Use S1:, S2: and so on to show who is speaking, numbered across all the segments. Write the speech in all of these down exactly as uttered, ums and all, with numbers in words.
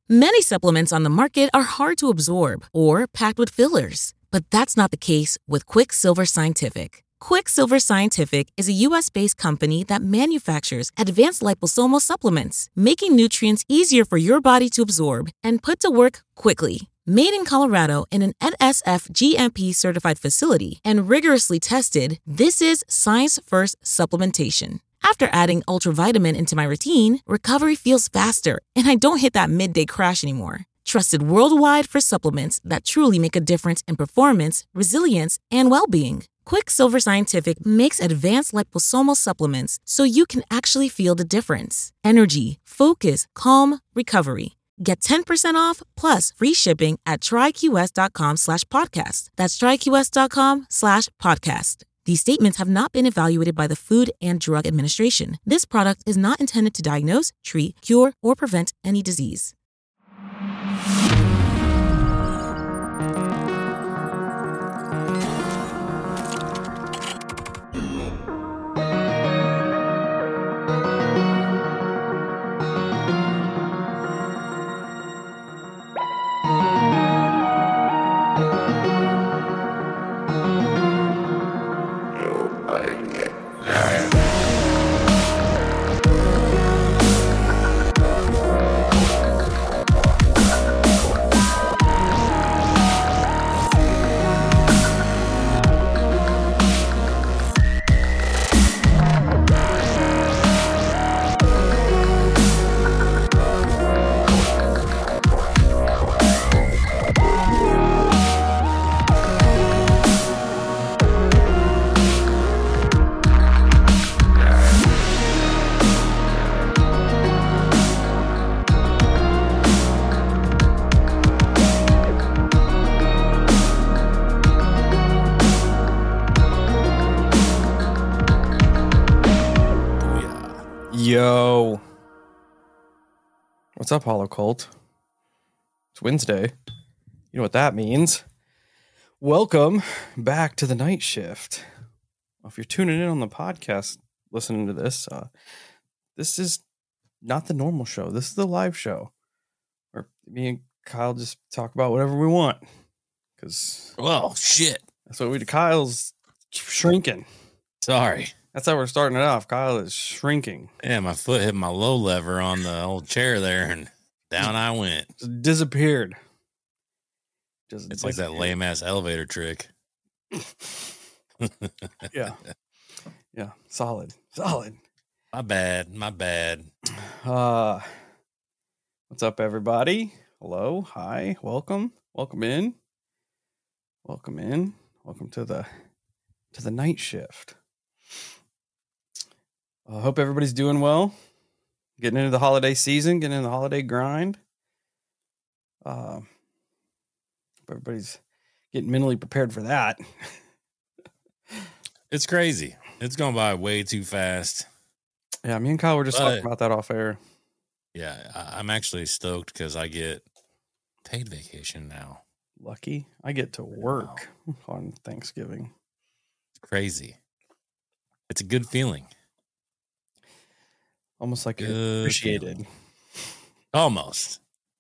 S1: Many supplements on the market are hard to absorb or packed with fillers, but that's not the case with Quicksilver Scientific. Quicksilver Scientific is a U S-based company that manufactures advanced liposomal supplements, making nutrients easier for your body to absorb and put to work quickly. Made in Colorado in an N S F G M P-certified facility and rigorously tested, this is science-first supplementation. After adding Ultravitamin into my routine, recovery feels faster, and I don't hit that midday crash anymore. Trusted worldwide for supplements that truly make a difference in performance, resilience, and well-being. Quicksilver Scientific makes advanced liposomal supplements so you can actually feel the difference. Energy, focus, calm, recovery. Get ten percent off plus free shipping at tryqs.com slash podcast. That's tryqs.com slash podcast. These statements have not been evaluated by the Food and Drug Administration. This product is not intended to diagnose, treat, cure, or prevent any disease.
S2: Yo. What's up, Hollow Cult? It's Wednesday. You know what that means. Welcome back to the night shift. If you're tuning in on the podcast, listening to this, uh, this is not the normal show. This is the live show where me and Kyle just talk about whatever we want. Because,
S3: well, shit.
S2: That's what we do. Kyle's shrinking.
S3: Sorry.
S2: That's how we're starting it off. Kyle is shrinking.
S3: Yeah, my foot hit my low lever on the old chair there, and down I went.
S2: Just disappeared. Just
S3: it's disappeared. Like that lame ass elevator trick.
S2: Yeah. Yeah. Solid. Solid.
S3: My bad. My bad.
S2: Uh, what's up, everybody? Hello. Hi. Welcome. Welcome in. Welcome in. Welcome to the to the night shift. I uh, hope everybody's doing well. Getting into the holiday season, getting into the holiday grind. Uh, hope everybody's getting mentally prepared for that.
S3: It's crazy. It's going by way too fast.
S2: Yeah, me and Kyle were just but, talking about that off air.
S3: Yeah, I, I'm actually stoked because I get paid vacation now.
S2: Lucky. I get to work wow. on Thanksgiving.
S3: It's crazy. It's a good feeling.
S2: Almost like you're appreciated. Feeling.
S3: Almost.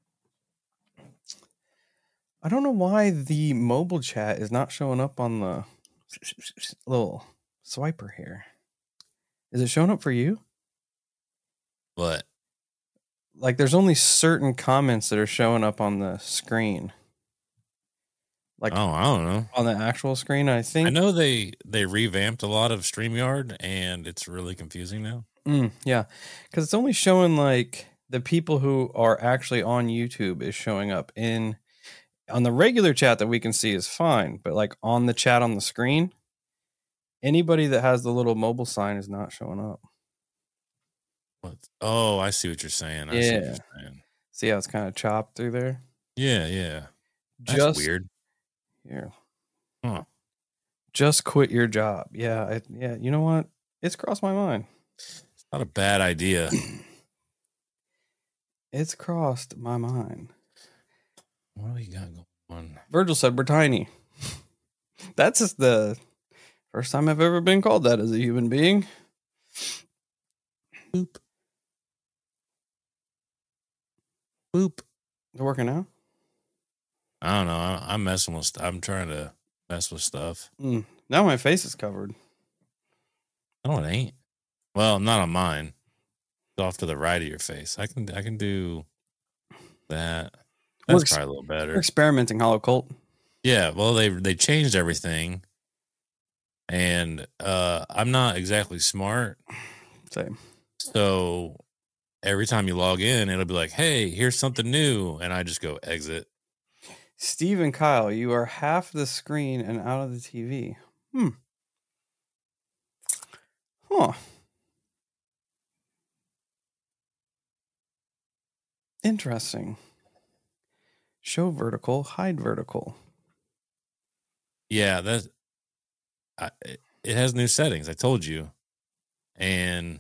S2: I don't know why the mobile chat is not showing up on the little swiper here. Is it showing up for you?
S3: What?
S2: Like there's only certain comments that are showing up on the screen. Like
S3: oh, I don't know.
S2: On the actual screen, I think.
S3: I know they they revamped a lot of StreamYard, and it's really confusing now.
S2: Mm, yeah, because it's only showing like the people who are actually on YouTube is showing up in on the regular chat that we can see is fine, but like on the chat on the screen, anybody that has the little mobile sign is not showing up.
S3: What? Oh, I see what you're saying. I
S2: yeah.
S3: see what you're saying.
S2: See how it's kind of chopped through there?
S3: Yeah, yeah. That's
S2: Just
S3: weird.
S2: Here.
S3: Huh.
S2: Just quit your job. Yeah, I, yeah. You know what? It's crossed my mind.
S3: It's not a bad idea.
S2: It's crossed my mind.
S3: What do we got going on?
S2: Virgil said we're tiny. That's just the first time I've ever been called that as a human being.
S3: Boop. Boop.
S2: Is it working now?
S3: I don't know. I, I'm messing with. I'm trying to mess with stuff.
S2: Mm. Now my face is covered.
S3: No, it ain't. Well, not on mine. It's off to the right of your face. I can. I can do that. That's
S2: We're,
S3: probably a little better.
S2: We're experimenting, Hollow Cult.
S3: Yeah. Well, they they changed everything, and uh, I'm not exactly smart.
S2: Same.
S3: So every time you log in, it'll be like, "Hey, here's something new," and I just go exit.
S2: Steve and Kyle, you are half the screen and out of the T V. Hmm. Huh. Interesting. Show vertical, hide vertical.
S3: Yeah, that. I, it has new settings. I told you, and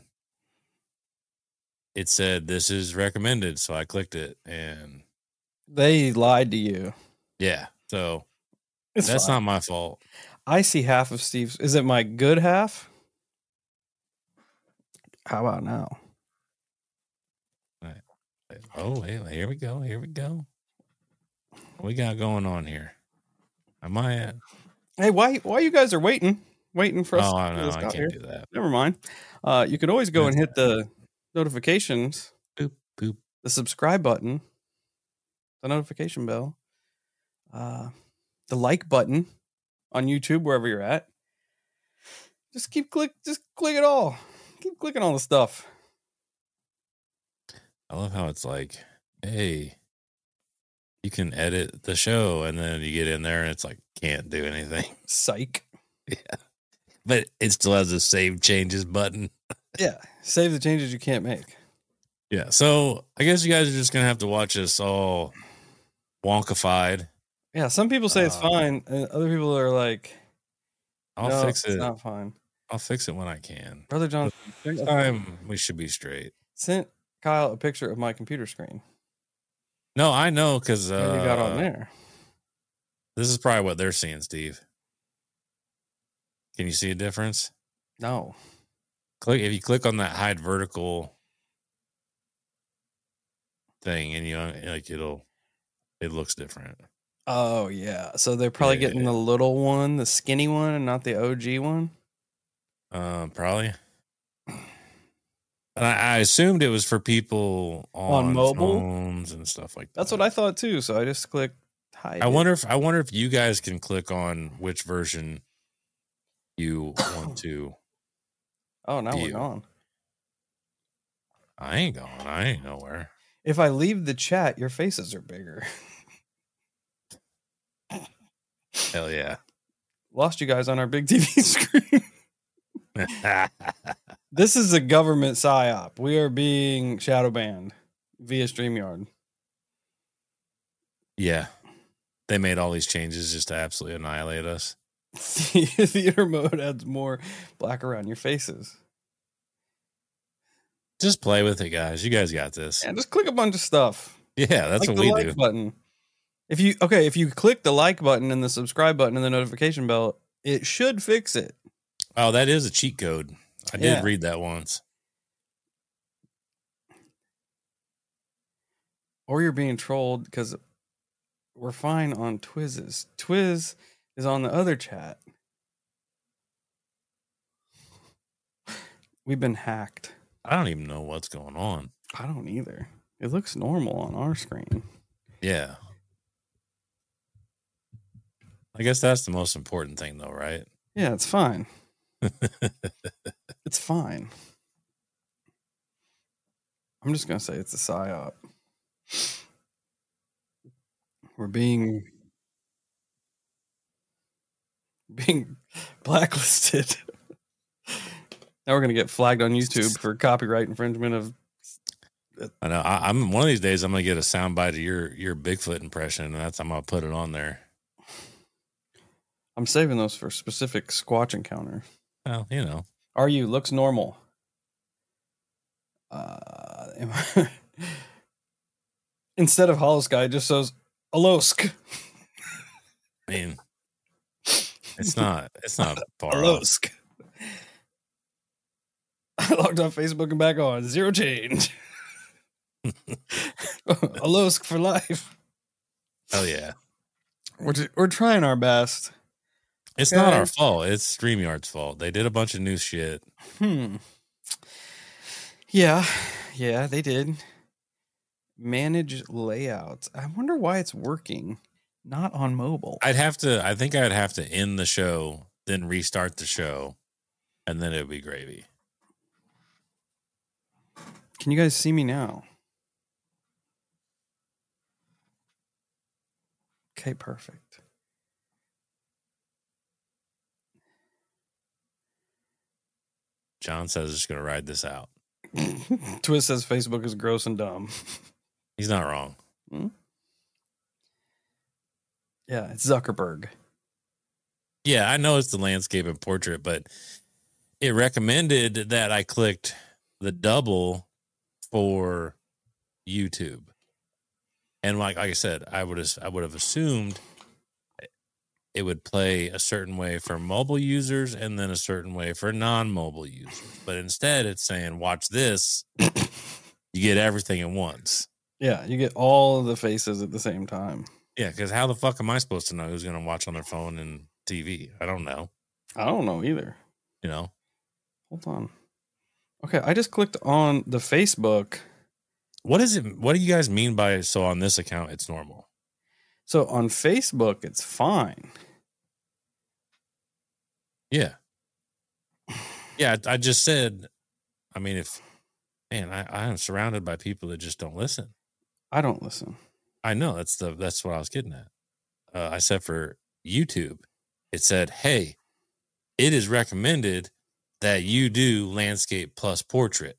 S3: it said this is recommended, so I clicked it, and
S2: they lied to you.
S3: Yeah, so
S2: it's
S3: that's
S2: fine.
S3: not my fault.
S2: I see half of Steve's. Is it my good half? How about now?
S3: Oh, hey, here we go. Here we go. What we got going on here? Am I at?
S2: Hey, why? Why you guys are waiting? Waiting for us?
S3: Oh,
S2: to
S3: I know. I can't
S2: here.
S3: do that.
S2: Never mind. Uh, you could always go and hit the notifications.
S3: Boop boop.
S2: The subscribe button. The notification bell. Uh, the like button on YouTube, wherever you're at. Just keep click. Just click it all. Keep clicking all the stuff.
S3: I love how it's like, hey, you can edit the show, and then you get in there, and it's like can't do anything.
S2: Psych.
S3: Yeah, but it still has a save changes button.
S2: Yeah, save the changes you can't make.
S3: Yeah, so I guess you guys are just gonna have to watch us all wonkified.
S2: Yeah, some people say it's
S3: Uh,
S2: fine, and other people are like,
S3: I'll
S2: no,
S3: fix
S2: it's
S3: it.
S2: not fine.
S3: I'll fix it when I can.
S2: Brother John,
S3: Next time we should be straight.
S2: sent Kyle a picture of my computer screen.
S3: No, I know because uh,
S2: What you got on there?
S3: This is probably what they're seeing, Steve. Can you see a difference?
S2: No.
S3: Click if you click on that hide vertical thing, and you like it'll it looks different.
S2: Oh yeah, so they're probably
S3: Yeah.
S2: getting the little one, the skinny one, and not the O G one.
S3: Um, probably. And I, I assumed it was for people on,
S2: On mobile?
S3: phones and stuff like that.
S2: That's what I thought too. So I just clicked hide.
S3: I
S2: it.
S3: wonder if I wonder if you guys can click on which version you want to.
S2: Oh, now we're
S3: view.
S2: gone.
S3: I ain't going. I ain't nowhere.
S2: If I leave the chat, your faces are bigger.
S3: Hell yeah.
S2: Lost you guys on our big T V screen. This is a government psyop. We are being shadow banned via StreamYard.
S3: Yeah. They made all these changes just to absolutely annihilate us.
S2: Theater mode adds more black around your faces.
S3: Just play with it, guys. You guys got this.
S2: And just click a bunch of stuff.
S3: Yeah, that's
S2: Like
S3: what
S2: the
S3: we
S2: like
S3: do.
S2: button. If you okay, if you click the like button and the subscribe button and the notification bell, it should fix it.
S3: Oh, that is a cheat code. I
S2: Yeah.
S3: did read that once.
S2: Or you're being trolled because we're fine on Twizzes. Twiz is on the other chat. We've been hacked.
S3: I don't even know what's going on.
S2: I don't either. It looks normal on our screen.
S3: Yeah. I guess that's the most important thing, though, right?
S2: Yeah, it's fine. It's fine. I'm just going to say it's a psyop. We're being being blacklisted. Now we're going to get flagged on YouTube for copyright infringement of.
S3: I know. I, I'm one of these days. I'm gonna get a soundbite of your your Bigfoot impression, and that's I'm gonna put it on there.
S2: I'm saving those for specific Squatch encounter.
S3: Well, you know.
S2: Are you looks normal? Uh, am I- instead of Hollow Sky, it just says Alosk.
S3: I mean, it's not. It's not far off.
S2: Alosk. I logged off Facebook and back on. Zero change. Alosk for life.
S3: Hell yeah.
S2: We're, we're trying our best.
S3: It's
S2: Okay.
S3: not our fault. It's StreamYard's fault. They did a bunch of new shit.
S2: Hmm. Yeah. Yeah, they did. Manage layouts. I wonder why it's working. Not on mobile.
S3: I'd have to, I think I'd have to end the show, then restart the show, and then it would be gravy.
S2: Can you guys see me now? Okay, perfect.
S3: John says it's going to ride this out.
S2: Twist says Facebook is gross and dumb.
S3: He's not wrong.
S2: Hmm? Yeah, it's Zuckerberg.
S3: Yeah, I know it's the landscape and portrait, but it recommended that I clicked the double for YouTube. And like, like I said, I would have, I would have assumed it would play a certain way for mobile users and then a certain way for non-mobile users. But instead, it's saying, watch this. You get everything at once.
S2: Yeah, you get all of the faces at the same time.
S3: Yeah, because how the fuck am I supposed to know who's going to watch on their phone and T V? I don't know.
S2: I don't know either.
S3: You know?
S2: Hold on. Okay, I just clicked on the Facebook.
S3: What is it? What do you guys mean by, so on this account, it's normal?
S2: So on Facebook, it's fine.
S3: Yeah. Yeah, I just said, I mean, if, man, I, I am surrounded by people that just don't listen.
S2: I don't listen.
S3: I know, that's the that's what I was getting at. Uh, I said for YouTube, it said, hey, it is recommended that you do landscape plus portrait.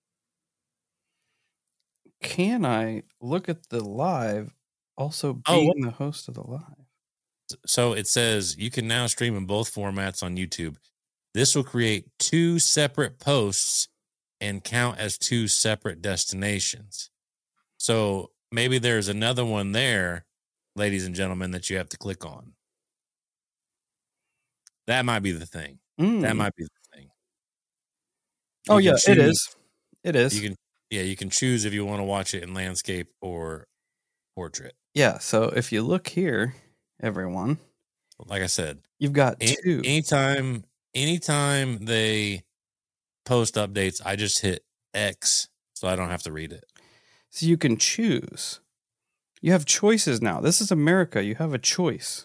S2: Can I look at the live also being
S3: Oh, what?
S2: the host of the live?
S3: So it says you can now stream in both formats on YouTube. This will create two separate posts and count as two separate destinations. So maybe there's another one there, ladies and gentlemen, that you have to click on. That might be the thing.
S2: Mm.
S3: That might be the thing.
S2: Oh,
S3: You
S2: yeah,
S3: can
S2: it
S3: choose-
S2: is. It is.
S3: You can, yeah, you can choose if you want to watch it in landscape or portrait.
S2: Yeah, so if you look here, everyone,
S3: Like I said,
S2: you've got
S3: any,
S2: two.
S3: anytime, anytime they post updates, I just hit X so I don't have to read it.
S2: So you can choose. You have choices now. This is America. You have a choice.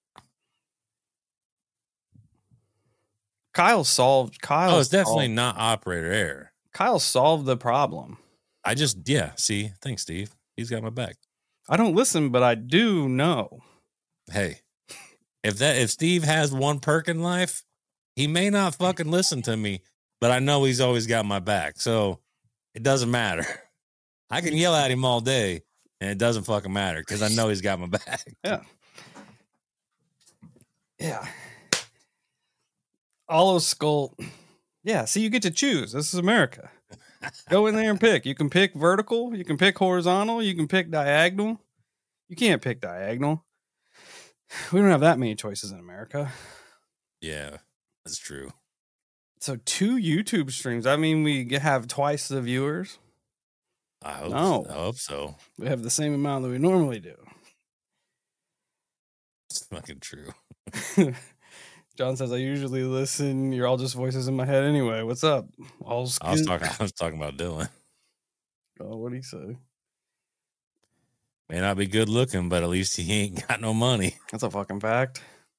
S2: Kyle solved. Kyle.
S3: Oh, it's definitely
S2: solved,
S3: not operator error.
S2: Kyle solved the problem.
S3: I just, yeah, see, thanks, Steve. He's got my back.
S2: I don't listen, but I do know.
S3: Hey, if that if Steve has one perk in life, he may not fucking listen to me, but I know he's always got my back. So it doesn't matter. I can yell at him all day, and it doesn't fucking matter because I know he's got my back.
S2: Yeah. Yeah. Olive Skull. Yeah, see, you get to choose. This is America. Go in there and pick. You can pick vertical. You can pick horizontal. You can pick diagonal. You can't pick diagonal. We don't have that many choices in America.
S3: Yeah, that's true.
S2: So two YouTube streams. I mean, we have twice the viewers.
S3: I hope,
S2: No.
S3: I hope so.
S2: We have the same amount that we normally do.
S3: It's fucking true.
S2: John says, I usually listen. You're all just voices in my head anyway. What's up? All
S3: I was talking. I was talking about Dylan.
S2: Oh, what'd he say?
S3: May not be good looking, but at least he ain't got no money.
S2: That's a fucking fact.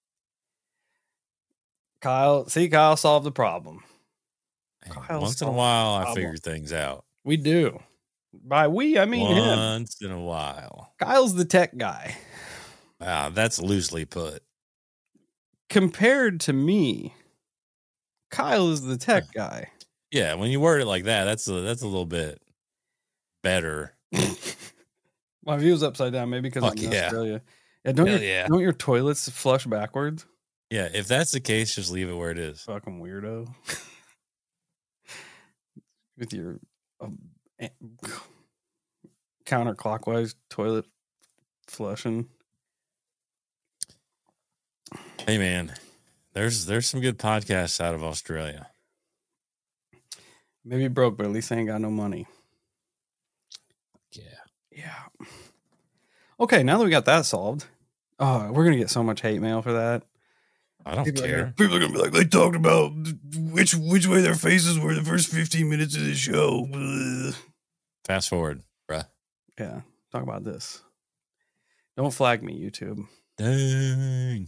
S2: Kyle, see, Kyle solved the problem. Kyle's
S3: Once in a
S2: solved
S3: while,
S2: the
S3: I
S2: problem.
S3: figure things out.
S2: We do. By we, I mean him.
S3: Once in a while.
S2: Kyle's the tech guy.
S3: Wow, that's loosely put.
S2: Compared to me, Kyle is the tech guy.
S3: Yeah, when you word it like that, that's a, that's a little bit better.
S2: My view's upside down, maybe because I'm
S3: Fuck
S2: in
S3: yeah.
S2: Australia. Yeah, don't
S3: Hell
S2: your,
S3: yeah.
S2: don't your toilets flush backwards?
S3: Yeah, if that's the case, just leave it where it is.
S2: Fucking weirdo. With your um, eh, counterclockwise toilet flushing.
S3: Hey man, there's there's some good podcasts out of Australia.
S2: Maybe broke, but at least I ain't got no money.
S3: yeah.
S2: Yeah. Okay, now that we got that solved, oh, we're gonna get so much hate mail for that.
S3: I don't
S2: People are
S3: care.
S2: gonna- people are gonna be like, they talked about which which way their faces were the first fifteen minutes of the show. Ugh.
S3: Fast forward, bruh.
S2: Yeah, talk about this. Don't flag me, YouTube.
S3: Dang.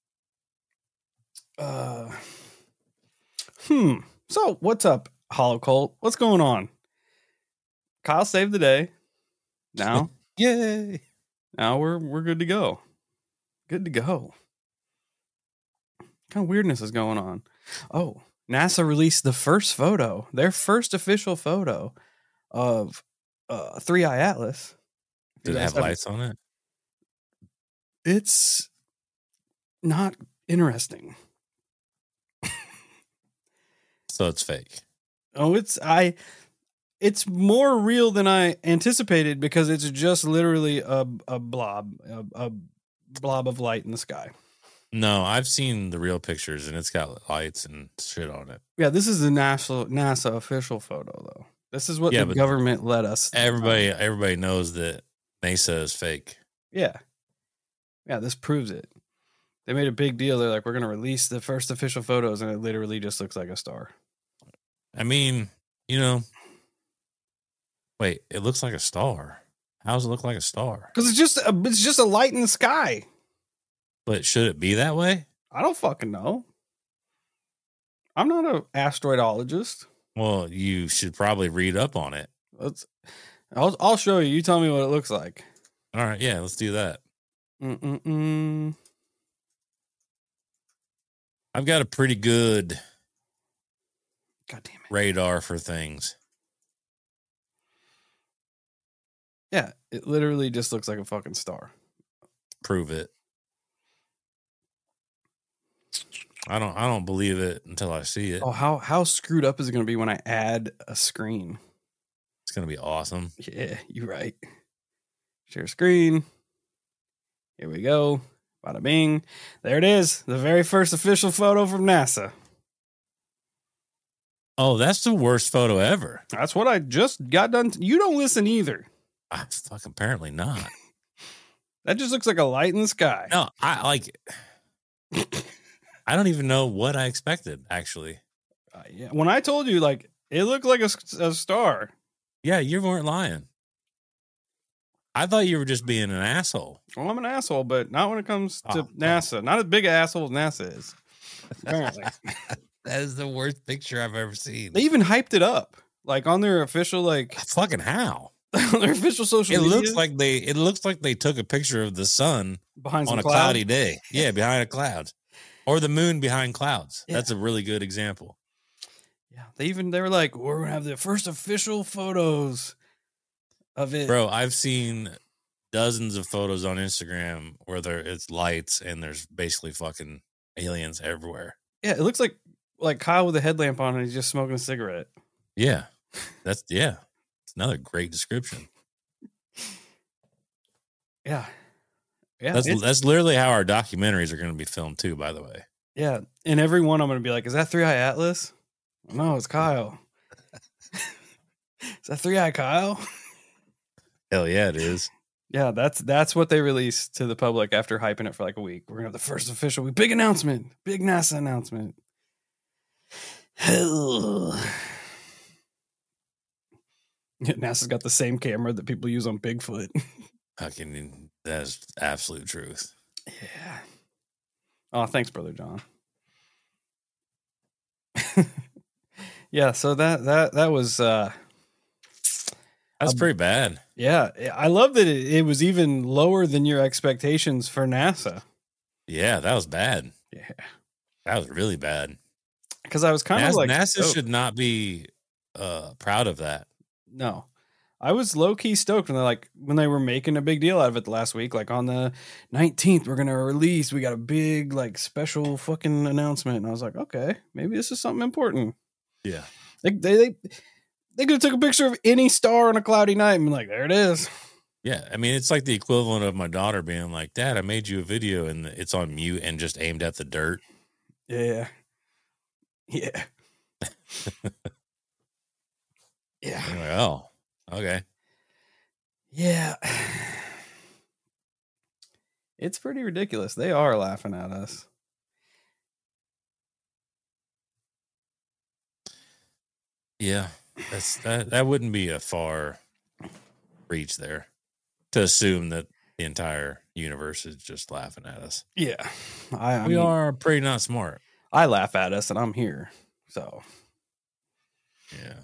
S2: Uh, hmm. So, what's up, Hollow Cult? What's going on? Kyle saved the day. Now,
S3: Yay.
S2: now we're we're good to go. Good to go. What kind of weirdness is going on? Oh, NASA released the first photo, their first official photo of uh, Three Eye Atlas.
S3: Did it have lights on it?
S2: It's not interesting.
S3: So it's fake.
S2: Oh, it's I. It's more real than I anticipated because it's just literally a a blob, a, a blob of light in the sky.
S3: No, I've seen the real pictures and it's got lights and shit on it.
S2: Yeah, this is the NASA NASA official photo though. This is what
S3: Yeah,
S2: the
S3: but
S2: government let us.
S3: Everybody, everybody knows that NASA is fake.
S2: Yeah, yeah. This proves it. They made a big deal. They're like, we're going to release the first official photos, and it literally just looks like a star.
S3: I mean, you know, wait, it looks like a star. How does it look like a star?
S2: Because it's just a, it's just a light in the sky.
S3: But should it be that way?
S2: I don't fucking know. I'm not an asteroidologist.
S3: Well, you should probably read up on it.
S2: Let's. I'll I'll show you. You tell me what it looks like.
S3: All right, yeah, let's do that.
S2: Mm-mm-mm.
S3: I've got a pretty good
S2: God damn it.
S3: radar for things.
S2: Yeah, it literally just looks like a fucking star.
S3: Prove it. I don't. I don't believe it until I see it.
S2: Oh, how how screwed up is it going to be when I add a screen?
S3: It's gonna be awesome.
S2: Yeah, you're right. Share screen. Here we go. Bada bing. There it is. The very first official photo from NASA.
S3: Oh, that's the worst photo ever.
S2: That's what I just got done. T- you don't listen either.
S3: I fuck. Apparently not.
S2: That just looks like a light in the sky.
S3: No, I like. I don't even know what I expected. Actually,
S2: Uh, yeah. When I told you, like, it looked like a, s- a star.
S3: yeah, you weren't lying. I thought you were just being an asshole.
S2: Well, I'm an asshole, but not when it comes to
S3: Oh,
S2: NASA. Not as big an asshole as NASA is. Apparently.
S3: That is the worst picture I've ever seen.
S2: They even hyped it up. Like on their official, like
S3: Fucking how?
S2: on their official social
S3: It
S2: media.
S3: looks like they. It looks like they took a picture of the sun
S2: behind some
S3: on a
S2: clouds.
S3: cloudy day. Yeah, behind a cloud, or the moon behind clouds.
S2: Yeah.
S3: That's a really good example.
S2: Yeah. They even they were like, we're gonna have the first official photos of it.
S3: Bro, I've seen dozens of photos on Instagram where there it's lights and there's basically fucking aliens everywhere.
S2: Yeah, it looks like like Kyle with a headlamp on and he's just smoking a cigarette.
S3: Yeah, that's yeah. It's another great description.
S2: Yeah. Yeah.
S3: That's
S2: it's-
S3: that's literally how our documentaries are going to be filmed too. By the way,
S2: yeah. And every one I'm gonna be like, is that Three Eye Atlas? No, it's Kyle. Is that Three Eye Kyle?
S3: hell yeah, it is.
S2: Yeah, that's that's what they released to the public after hyping it for like a week. We're gonna have the first official big announcement, big NASA announcement. Hell. Yeah, NASA's got the same camera that people use on Bigfoot.
S3: Fucking that's absolute truth.
S2: Yeah. Oh, thanks, Brother John. Yeah, so that that that was uh
S3: That's
S2: Um,
S3: pretty bad.
S2: yeah, I love that it, it was even lower than your expectations for NASA.
S3: Yeah, that was bad.
S2: Yeah.
S3: That was really bad.
S2: Because I was kind of
S3: NASA,
S2: like
S3: NASA
S2: stoked.
S3: should not be uh, proud of that.
S2: No. I was low key stoked when they like when they were making a big deal out of it last week. Like on the nineteenth, we're gonna release. We got a big like special fucking announcement, and I was like, okay, maybe this is something important.
S3: Yeah.
S2: They they they, they could have took a picture of any star on a cloudy night and been like, there it is.
S3: Yeah. I mean, it's like the equivalent of my daughter being like, Dad, I made you a video and it's on mute and just aimed at the dirt.
S2: Yeah, yeah, yeah.
S3: I'm like, oh, okay.
S2: Yeah. It's pretty ridiculous. They are laughing at us.
S3: Yeah, that's that. That wouldn't be a far reach there to assume that the entire universe is just laughing at us.
S2: Yeah, I, I
S3: we
S2: mean,
S3: are pretty not smart.
S2: I laugh at us, and I'm here. So,
S3: yeah.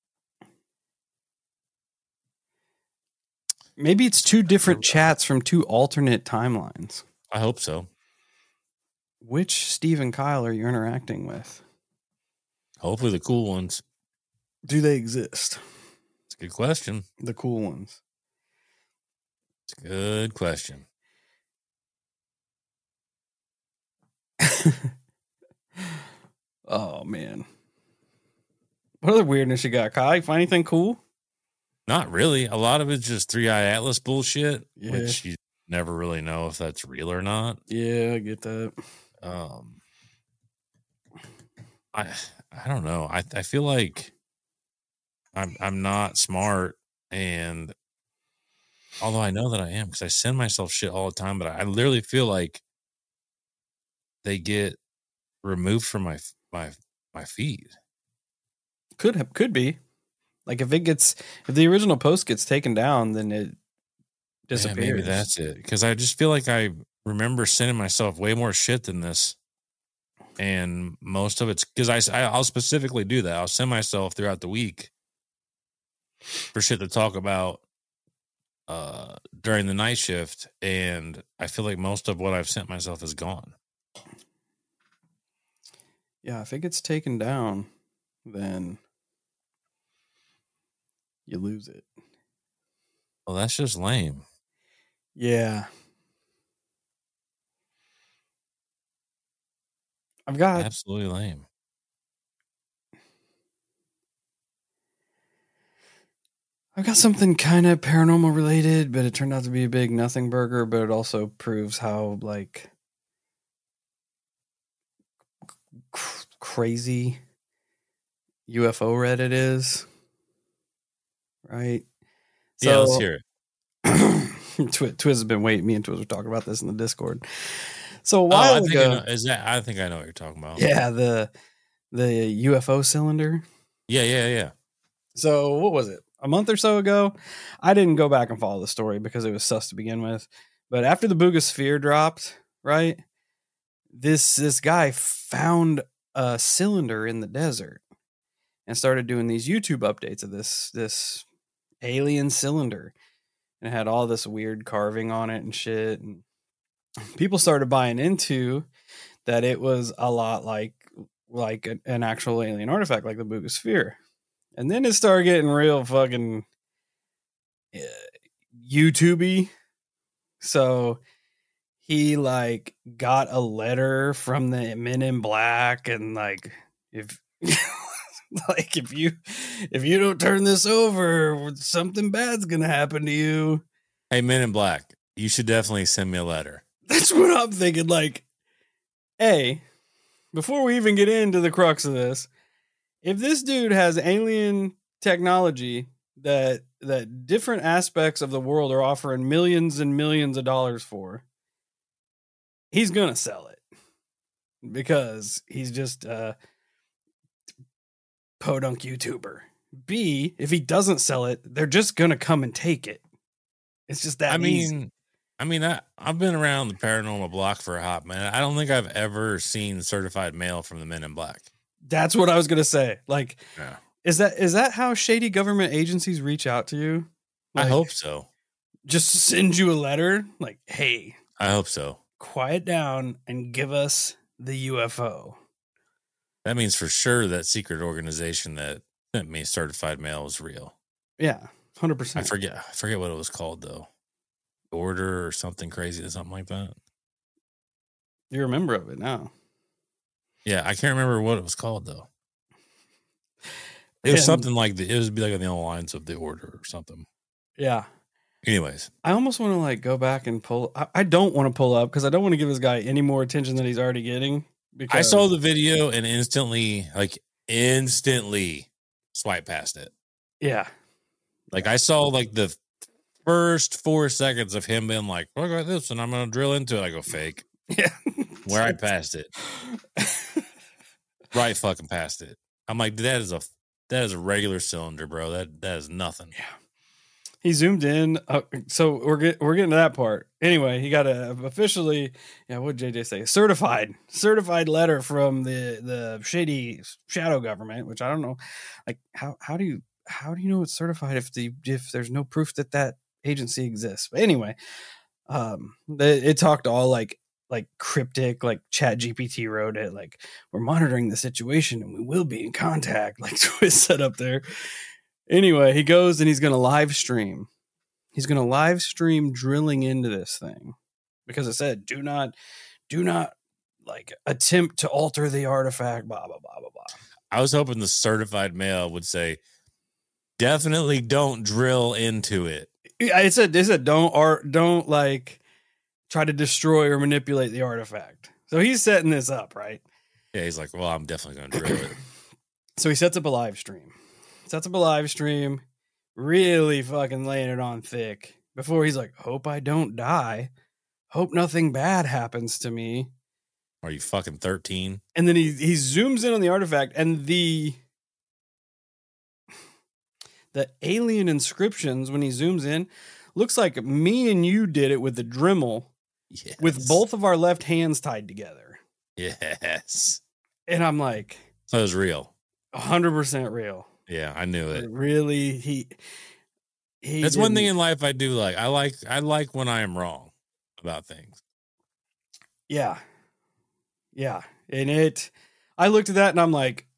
S2: Maybe it's two different chats from two alternate timelines.
S3: I hope so.
S2: Which Steve and Kyle are you interacting with?
S3: Hopefully the cool ones.
S2: Do they exist?
S3: It's a good question.
S2: The cool ones.
S3: It's a good question.
S2: Oh, man. What other weirdness you got, Kyle? You find anything cool?
S3: Not really. A lot of it's just Three Eye Atlas bullshit,
S2: Yeah.
S3: which you never really know if that's real or not.
S2: Yeah, I get that.
S3: Um, I I don't know. I I feel like I'm I'm not smart, and although I know that I am because I send myself shit all the time, but I, I literally feel like they get removed from my my my feed.
S2: Could have, could be. Like if it gets, if the original post gets taken down, then it disappears.
S3: Yeah, maybe that's it. Because I just feel like I remember sending myself way more shit than this, and most of it's because I, I I'll specifically do that. I'll send myself throughout the week for shit to talk about uh during the night shift, and I feel like most of what I've sent myself is gone.
S2: Yeah, if it gets taken down, then you lose it.
S3: Well, that's just lame.
S2: Yeah. I've got
S3: Absolutely lame.
S2: I've got something kind of paranormal related, but it turned out to be a big nothing burger, but it also proves how like cr- crazy U F O Reddit is. Right?
S3: Yeah,
S2: So,
S3: let's hear it.
S2: Twiz, Twiz has been waiting. Me and Twiz were talking about this in the Discord. So a
S3: Oh,
S2: while
S3: I think
S2: ago,
S3: I know, is that I think I know what you're talking about.
S2: yeah, the the U F O cylinder.
S3: Yeah, yeah, yeah.
S2: So what was it? A month or so ago? I didn't go back and follow the story because it was sus to begin with. But after the Boogosphere dropped, right? This this guy found a cylinder in the desert and started doing these YouTube updates of this this alien cylinder. And it had all this weird carving on it and shit. And people started buying into that it was a lot like like an, an actual alien artifact, like the Boogosphere. And then it started getting real fucking uh, YouTube-y. So he like got a letter from the Men in Black, and like if like if you if you don't turn this over, something bad's gonna happen to you.
S3: Hey, Men in Black, you should definitely send me a letter.
S2: That's what I'm thinking. Like, hey, before we even get into the crux of this, if this dude has alien technology that that different aspects of the world are offering millions and millions of dollars for, he's gonna sell it because he's just a podunk YouTuber. B, if he doesn't sell it, they're just gonna come and take it. It's just that
S3: I mean,
S2: easy.
S3: I mean, I, I've been around the paranormal block for a hot minute. I don't think I've ever seen certified mail from the Men in Black.
S2: That's what I was gonna say. Like,
S3: Yeah.
S2: is that is that how shady government agencies reach out to you? Like,
S3: I hope so.
S2: Just send you a letter, like, hey,
S3: I hope so.
S2: quiet down and give us the U F O.
S3: That means for sure that secret organization that sent me certified mail is real.
S2: Yeah, one hundred
S3: I
S2: percent.
S3: forget. I forget what it was called though. Order or something crazy, something like that.
S2: You're a member of it now.
S3: Yeah, I can't remember what it was called though. It was
S2: And-
S3: something like the. It was be like on the lines of the order or something.
S2: Yeah.
S3: Anyways,
S2: I almost want to like go back and pull. I, I don't want to pull up because I don't want to give this guy any more attention than he's already getting. Because
S3: I saw the video and instantly, like instantly, swipe past it.
S2: yeah,
S3: Like I saw like the first four seconds of him being like, look at this, and I'm going to drill into it. I go, fake.
S2: Yeah.
S3: Where I passed it. Right fucking past it. I'm like, that is a that is a regular cylinder, bro. That that is nothing.
S2: Yeah. He zoomed in. Uh, so we're get, we're getting to that part. Anyway, he got a officially, yeah, what did J J say? Certified, certified letter from the the shady shadow government, which I don't know. Like, how how do you how do you know it's certified if the if there's no proof that that agency exists? But anyway, um, the, it talked all like like cryptic, like Chat G P T wrote it, like we're monitoring the situation and we will be in contact. Like Twist set up there. Anyway, he goes and he's going to live stream. He's going to live stream drilling into this thing because it said, do not, do not like attempt to alter the artifact, blah, blah, blah, blah, blah.
S3: I was hoping the certified mail would say, definitely don't drill into it.
S2: It said, it said don't, art, don't like try to destroy or manipulate the artifact. So he's setting this up, right?
S3: Yeah, he's like, well, I'm definitely going to drill it.
S2: So he sets up a live stream. Sets up a live stream, really fucking laying it on thick before he's like, hope I don't die. Hope nothing bad happens to me.
S3: Are you fucking thirteen?
S2: And then he, he zooms in on the artifact and the, the alien inscriptions, when he zooms in, looks like me and you did it with the Dremel,
S3: yes.
S2: with both of our left hands tied together.
S3: Yes.
S2: And I'm like,
S3: that was real.
S2: one hundred percent real.
S3: Yeah, I knew it.
S2: Really, he. he
S3: That's one thing in life I do like. I like. I like when I am wrong about things.
S2: Yeah, yeah, and it. I looked at that and I'm like,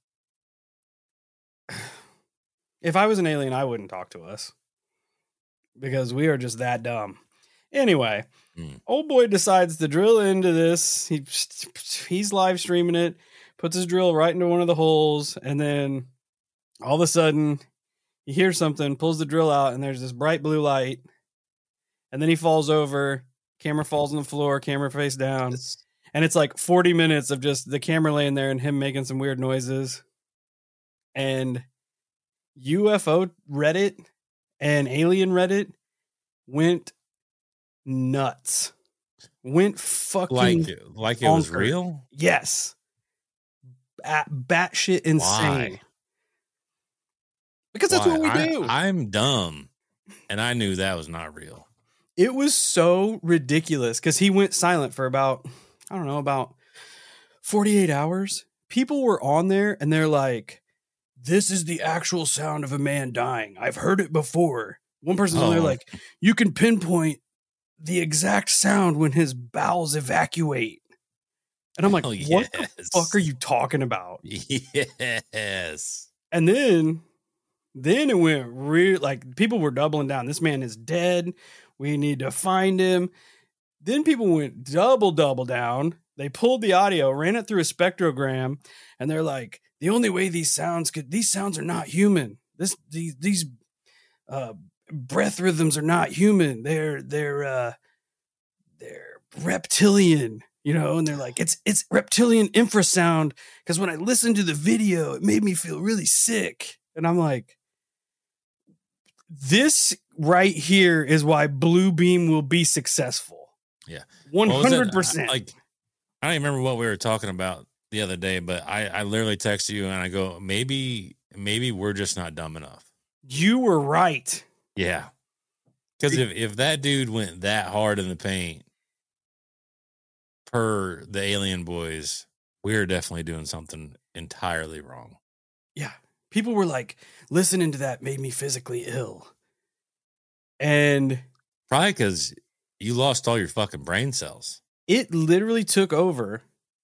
S2: if I was an alien, I wouldn't talk to us because we are just that dumb. Anyway, mm. old boy decides to drill into this. He he's live streaming it, puts his drill right into one of the holes, and then all of a sudden, he hears something, pulls the drill out, and there's this bright blue light. And then he falls over, camera falls on the floor, camera face down. And it's like forty minutes of just the camera laying there and him making some weird noises. And U F O Reddit and Alien Reddit went nuts. Went fucking
S3: like like it bonkers. Was real?
S2: Yes. Bat, batshit insane.
S3: Why?
S2: Because that's Why? What we
S3: I,
S2: do.
S3: I'm dumb, and I knew that was not real.
S2: It was so ridiculous because he went silent for about, I don't know, about forty-eight hours. People were on there, and they're like, this is the actual sound of a man dying. I've heard it before. One person's oh. on there like, you can pinpoint the exact sound when his bowels evacuate. And I'm like, oh, yes. What the fuck are you talking about?
S3: Yes.
S2: And then... Then it went real, like people were doubling down. This man is dead. We need to find him. Then people went double, double down. They pulled the audio, ran it through a spectrogram, and they're like, the only way these sounds could, these sounds are not human. This, these, these, uh, breath rhythms are not human. They're, they're, uh, they're reptilian, you know, and they're like, it's, it's reptilian infrasound. Cause when I listened to the video, it made me feel really sick. And I'm like, this right here is why Blue Beam will be successful.
S3: Yeah.
S2: one hundred percent.
S3: Like, I don't even remember what we were talking about the other day, but I, I literally texted you and I go, maybe, maybe we're just not dumb enough.
S2: You were right.
S3: Yeah. Because if, if that dude went that hard in the paint per the Alien Boys, we're definitely doing something entirely wrong.
S2: Yeah. People were like, listening to that made me physically ill. And
S3: probably because you lost all your fucking brain cells.
S2: It literally took over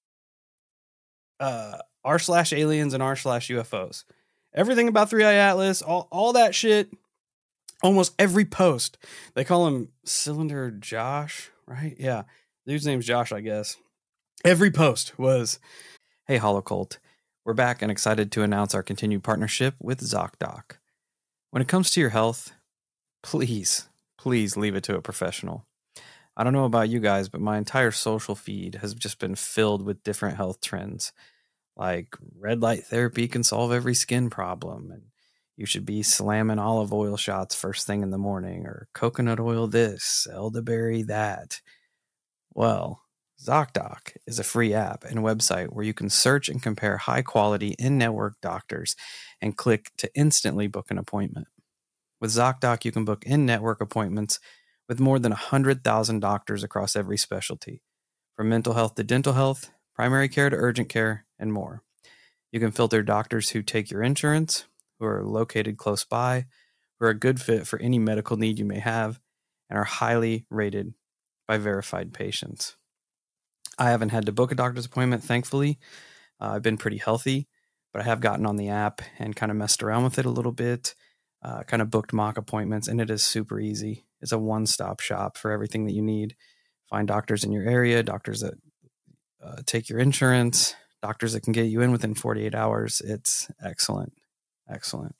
S2: uh, r slash aliens and r slash U F Os. Everything about three I Atlas, all, all that shit, almost every post. They call him Cylinder Josh, right? Yeah. Dude's name's Josh, I guess. Every post was, hey, Holocult. We're back and excited to announce our continued partnership with ZocDoc. When it comes to your health, please, please leave it to a professional. I don't know about you guys, but my entire social feed has just been filled with different health trends. Like red light therapy can solve every skin problem. And you should be slamming olive oil shots first thing in the morning, or coconut oil this, elderberry that. Well, ZocDoc is a free app and website where you can search and compare high-quality in-network doctors and click to instantly book an appointment. With ZocDoc, you can book in-network appointments with more than one hundred thousand doctors across every specialty, from mental health to dental health, primary care to urgent care, and more. You can filter doctors who take your insurance, who are located close by, who are a good fit for any medical need you may have, and are highly rated by verified patients. I haven't had to book a doctor's appointment, thankfully. Uh, I've been pretty healthy, but I have gotten on the app and kind of messed around with it a little bit, uh, kind of booked mock appointments, and it is super easy. It's a one-stop shop for everything that you need. Find doctors in your area, doctors that uh, take your insurance, doctors that can get you in within forty-eight hours. It's excellent. Excellent.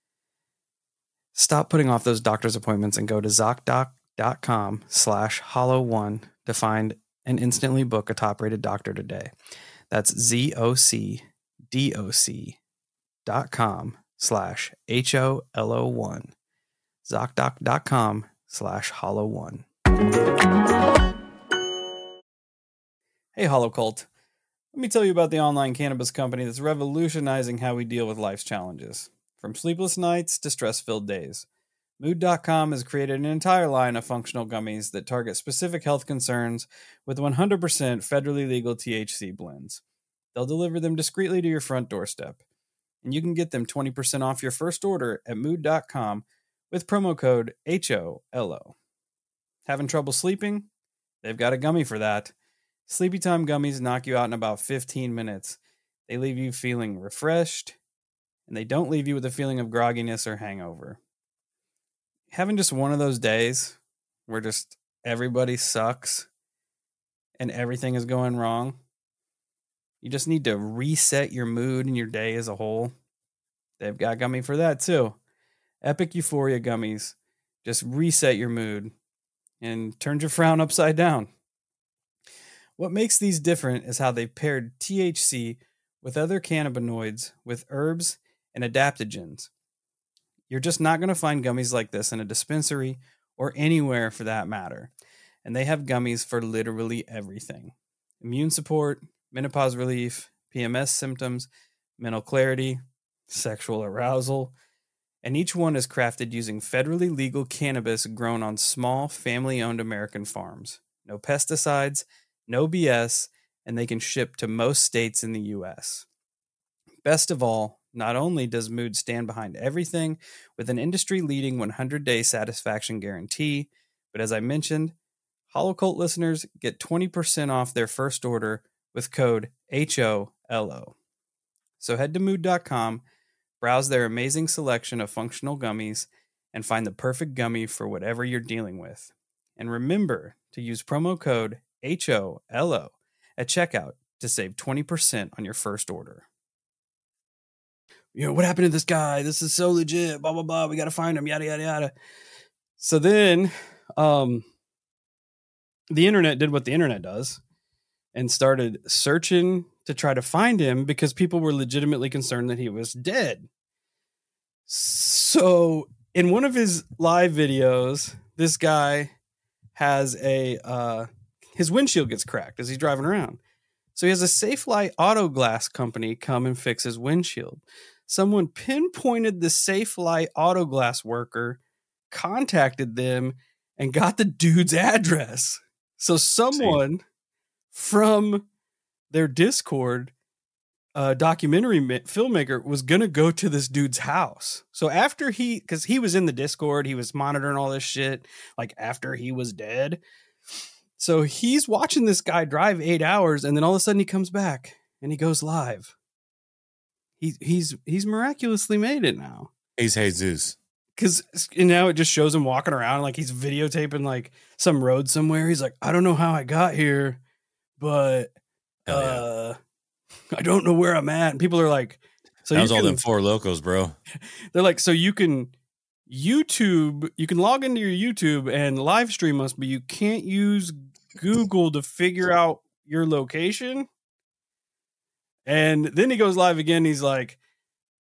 S2: Stop putting off those doctor's appointments and go to ZocDoc.com slash hollow one to find and instantly book a top-rated doctor today. That's Z-O-C-D-O-C dot com slash H-O-L-O-one. ZocDoc.com slash hollow one. Hey, Hollow Cult. Let me tell you about the online cannabis company that's revolutionizing how we deal with life's challenges. From sleepless nights to stress-filled days, Mood dot com has created an entire line of functional gummies that target specific health concerns with one hundred percent federally legal T H C blends. They'll deliver them discreetly to your front doorstep, and you can get them twenty percent off your first order at Mood dot com with promo code H O L O. Having trouble sleeping? They've got a gummy for that. Sleepy Time gummies knock you out in about fifteen minutes. They leave you feeling refreshed, and they don't leave you with a feeling of grogginess or hangover. Having just one of those days where just everybody sucks and everything is going wrong, you just need to reset your mood and your day as a whole. They've got gummy for that too. Epic Euphoria gummies just reset your mood and turns your frown upside down. What makes these different is how they've paired T H C with other cannabinoids, with herbs and adaptogens. You're just not going to find gummies like this in a dispensary or anywhere for that matter. And they have gummies for literally everything. Immune support, menopause relief, P M S symptoms, mental clarity, sexual arousal. And each one is crafted using federally legal cannabis grown on small, family-owned American farms. No pesticides, no B S, and they can ship to most states in the U S. Best of all, not only does Mood stand behind everything with an industry-leading one hundred day satisfaction guarantee, but as I mentioned, Hollow Cult listeners get twenty percent off their first order with code H O L O. So head to Mood dot com, browse their amazing selection of functional gummies, and find the perfect gummy for whatever you're dealing with. And remember to use promo code H O L O at checkout to save twenty percent on your first order. You know, what happened to this guy? This is so legit, blah, blah, blah. We got to find him, yada, yada, yada. So then um, the internet did what the internet does and started searching to try to find him because people were legitimately concerned that he was dead. So in one of his live videos, this guy has a, uh, his windshield gets cracked as he's driving around. So he has a Safelite Auto Glass company come and fix his windshield. Someone pinpointed the Safelite Auto Glass worker, contacted them, and got the dude's address. So someone See. from their Discord uh, documentary filmmaker was going to go to this dude's house. So after he, because he was in the Discord, he was monitoring all this shit, like after he was dead. So he's watching this guy drive eight hours, and then all of a sudden he comes back and he goes live. He, he's he's miraculously made it now.
S3: He's Jesus.
S2: Because now it just shows him walking around like he's videotaping like some road somewhere. He's like, I don't know how I got here, but
S3: yeah.
S2: uh, I don't know where I'm at. And people are like,
S3: so that was can, all them four locos, bro.
S2: They're like, so you can YouTube, you can log into your YouTube and live stream us, but you can't use Google to figure out your location. And then he goes live again. He's like,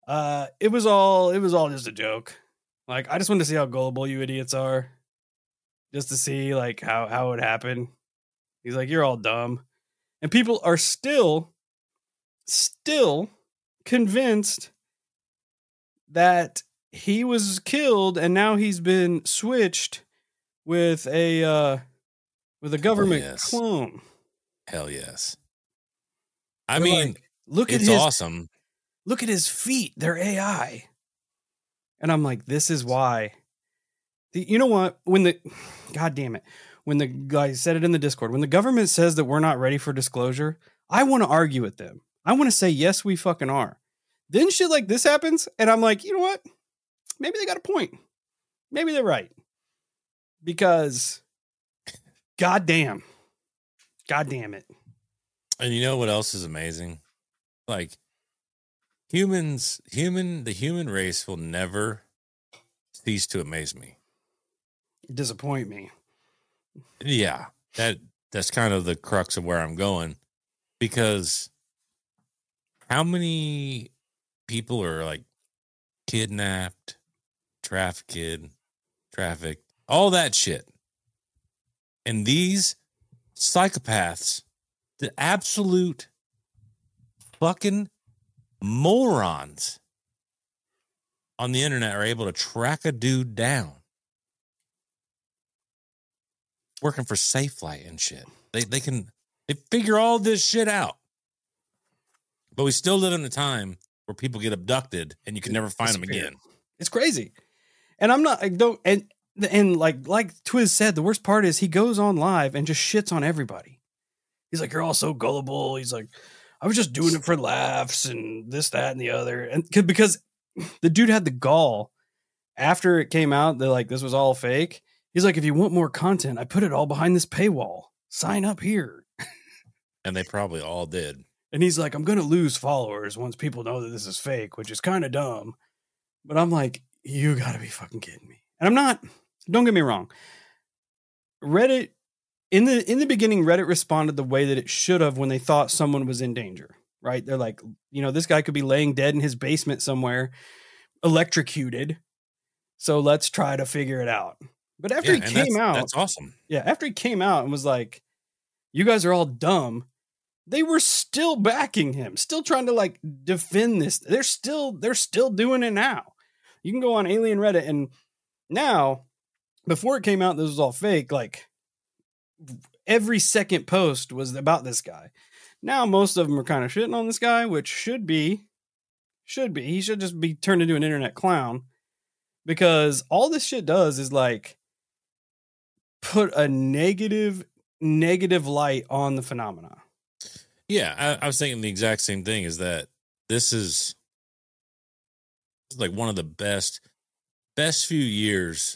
S2: Uh, it was all it was all just a joke. Like, I just wanted to see how gullible you idiots are, just to see like how how it would happen. He's like, you're all dumb, and people are still, still convinced that he was killed, and now he's been switched with a uh, with a government
S3: oh, yes.
S2: clone.
S3: Hell yes. I
S2: They're
S3: mean,
S2: like, look at
S3: it's
S2: his
S3: awesome.
S2: Look at his feet; they're A I. And I'm like, this is why. The, you know what? When the, God damn it, when the guy said it in the Discord, when the government says that we're not ready for disclosure, I want to argue with them. I want to say, yes, we fucking are. Then shit like this happens, and I'm like, you know what? Maybe they got a point. Maybe they're right. Because, God damn. God damn it.
S3: And you know what else is amazing? Like, humans, human, the human race will never cease to amaze me.
S2: Disappoint me.
S3: Yeah, that that's kind of the crux of where I'm going, because how many people are like kidnapped, trafficked, trafficked, all that shit, and these psychopaths, the absolute fucking morons on the internet, are able to track a dude down working for Safelite and shit. They they can they figure all this shit out. But we still live in a time where people get abducted and you can never find them again.
S2: It's crazy. And I'm not I don't and and like like Twiz said, the worst part is he goes on live and just shits on everybody. He's like, you're all so gullible. He's like, I was just doing it for laughs and this, that, and the other. And because the dude had the gall after it came out that like this was all fake. He's like, if you want more content, I put it all behind this paywall. Sign up here.
S3: And they probably all did.
S2: And he's like, I'm going to lose followers once people know that this is fake, which is kind of dumb. But I'm like, you got to be fucking kidding me. And I'm not. Don't get me wrong. Reddit, in the in the beginning, Reddit responded the way that it should have when they thought someone was in danger, right? They're like, you know, this guy could be laying dead in his basement somewhere, electrocuted. So let's try to figure it out. But after
S3: yeah,
S2: he came
S3: that's,
S2: out,
S3: that's awesome.
S2: Yeah, after he came out and was like, you guys are all dumb, they were still backing him, still trying to like defend this. They're still, they're still doing it now. You can go on Alien Reddit, and now, before it came out, this was all fake. Like every second post was about this guy. Now, most of them are kind of shitting on this guy, which should be, should be, he should just be turned into an internet clown, because all this shit does is like put a negative, negative light on the phenomena.
S3: Yeah, I, I was thinking the exact same thing, is that this is, this is like one of the best, best few years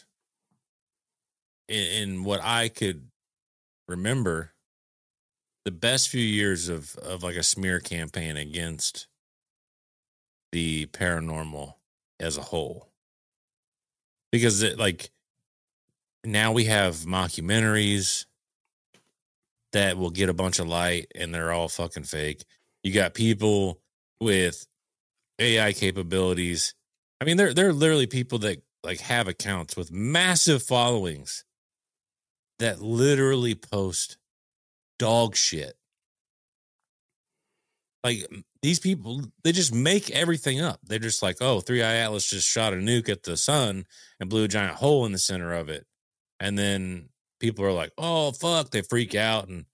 S3: in, in what I could remember, the best few years of, of like a smear campaign against the paranormal as a whole. Because it, like, now we have mockumentaries that will get a bunch of light and they're all fucking fake. You got people with A I capabilities. I mean, there there are literally people that like have accounts with massive followings that literally post dog shit. Like, these people, they just make everything up. They're just like, oh, Three Eye Atlas just shot a nuke at the sun and blew a giant hole in the center of it. And then people are like, oh, fuck, they freak out. And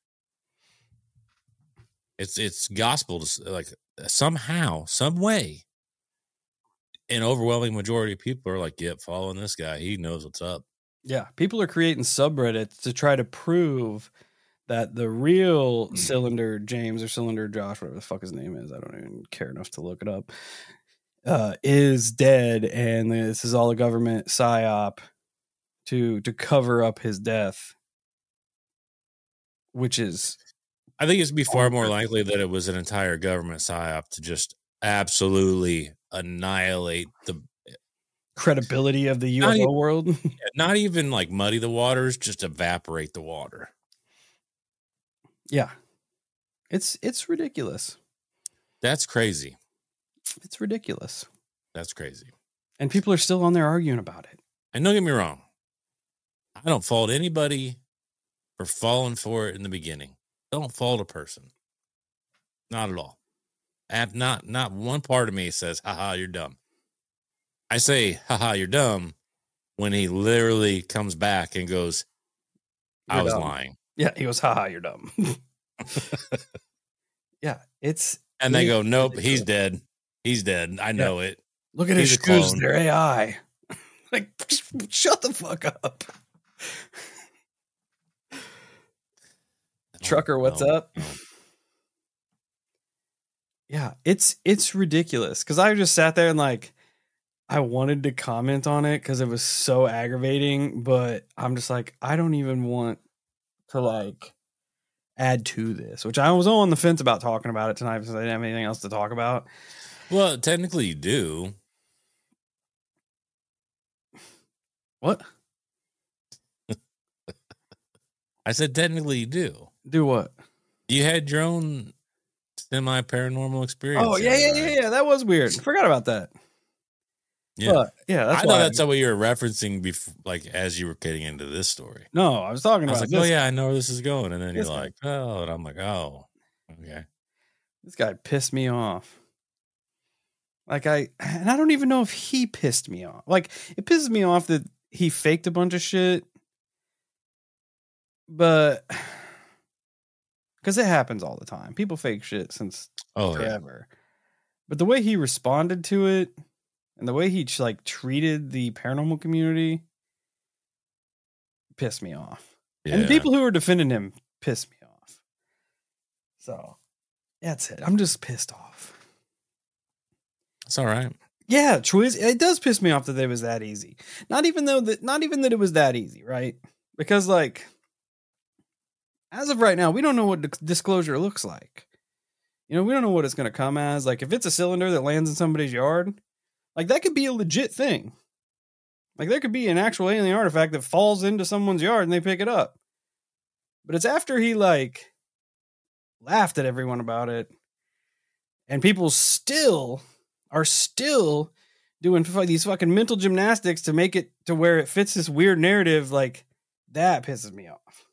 S3: it's it's gospel to, like, somehow, some way, an overwhelming majority of people are like, yep, following this guy. He knows what's up.
S2: Yeah, people are creating subreddits to try to prove that the real Cylinder James or Cylinder Josh, whatever the fuck his name is, I don't even care enough to look it up, uh, is dead, and this is all a government psyop to to cover up his death, which is,
S3: I think it's be far more likely that it was an entire government psyop to just absolutely annihilate the
S2: credibility of the U F O
S3: not even,
S2: world.
S3: Not even like muddy the waters, just evaporate the water.
S2: Yeah, it's it's ridiculous.
S3: That's crazy.
S2: It's ridiculous.
S3: That's crazy.
S2: And people are still on there arguing about it.
S3: And don't get me wrong. I don't fault anybody for falling for it in the beginning. Don't fault a person. Not at all. And not not one part of me says, haha, you're dumb. I say, haha, you're dumb when he literally comes back and goes, I
S2: You're
S3: was
S2: dumb.
S3: lying.
S2: Yeah, he goes, haha, you're dumb. Yeah, it's...
S3: And they
S2: it-
S3: go, nope,
S2: it's
S3: he's
S2: cool.
S3: dead. He's dead. I know it.
S2: Look at
S3: He's
S2: his
S3: a
S2: shoes.
S3: clone.
S2: They're A I. Like, shut the fuck up. Trucker, what's
S3: No,
S2: up?
S3: no.
S2: Yeah, it's it's ridiculous because I just sat there and like I wanted to comment on it because it was so aggravating, but I'm just like, I don't even want to like add to this, which I was on the fence about talking about it tonight because I didn't have anything else to talk about.
S3: Well, technically you do.
S2: What?
S3: I said technically you do.
S2: Do what?
S3: You had your own semi-paranormal experience.
S2: Oh, yeah, yeah, yeah, yeah. That was weird. Forgot about that.
S3: Yeah.
S2: But, yeah, that's
S3: I
S2: why
S3: thought that's what you were referencing before, like as you were getting into this story.
S2: No, I was talking
S3: I was
S2: about
S3: like,
S2: this.
S3: oh yeah, I know where this is going. And then you're
S2: This guy.
S3: like, oh, and I'm like, oh, okay.
S2: This guy pissed me off. Like I, and I don't even know if he pissed me off. Like it pisses me off that he faked a bunch of shit, but because it happens all the time. People fake shit since
S3: Oh yeah.
S2: forever. But the way he responded to it and the way he like treated the paranormal community pissed me off.
S3: Yeah.
S2: And the people who are defending him pissed me off. So that's it. I'm just pissed off.
S3: It's all right.
S2: Yeah, Twiz, it does piss me off that it was that easy. Not even though that, not even that it was that easy, right? Because like, as of right now, we don't know what di- disclosure looks like. You know, we don't know what it's going to come as. Like, if it's a cylinder that lands in somebody's yard, like that could be a legit thing. Like, there could be an actual alien artifact that falls into someone's yard and they pick it up. But it's after he like laughed at everyone about it, and people still. are still doing f- these fucking mental gymnastics to make it to where it fits this weird narrative. Like that pisses me off.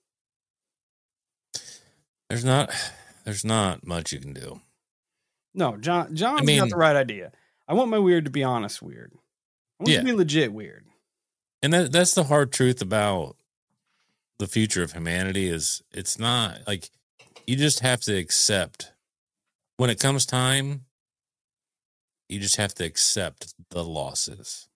S3: There's not, there's not much you can do.
S2: No, John, John's
S3: I mean-
S2: got the right idea. I want my weird to be honest weird. I want it
S3: Yeah.
S2: to be legit weird.
S3: And that that's the hard truth about the future of humanity is it's not like you just have to accept when it comes time. You just have to accept the losses.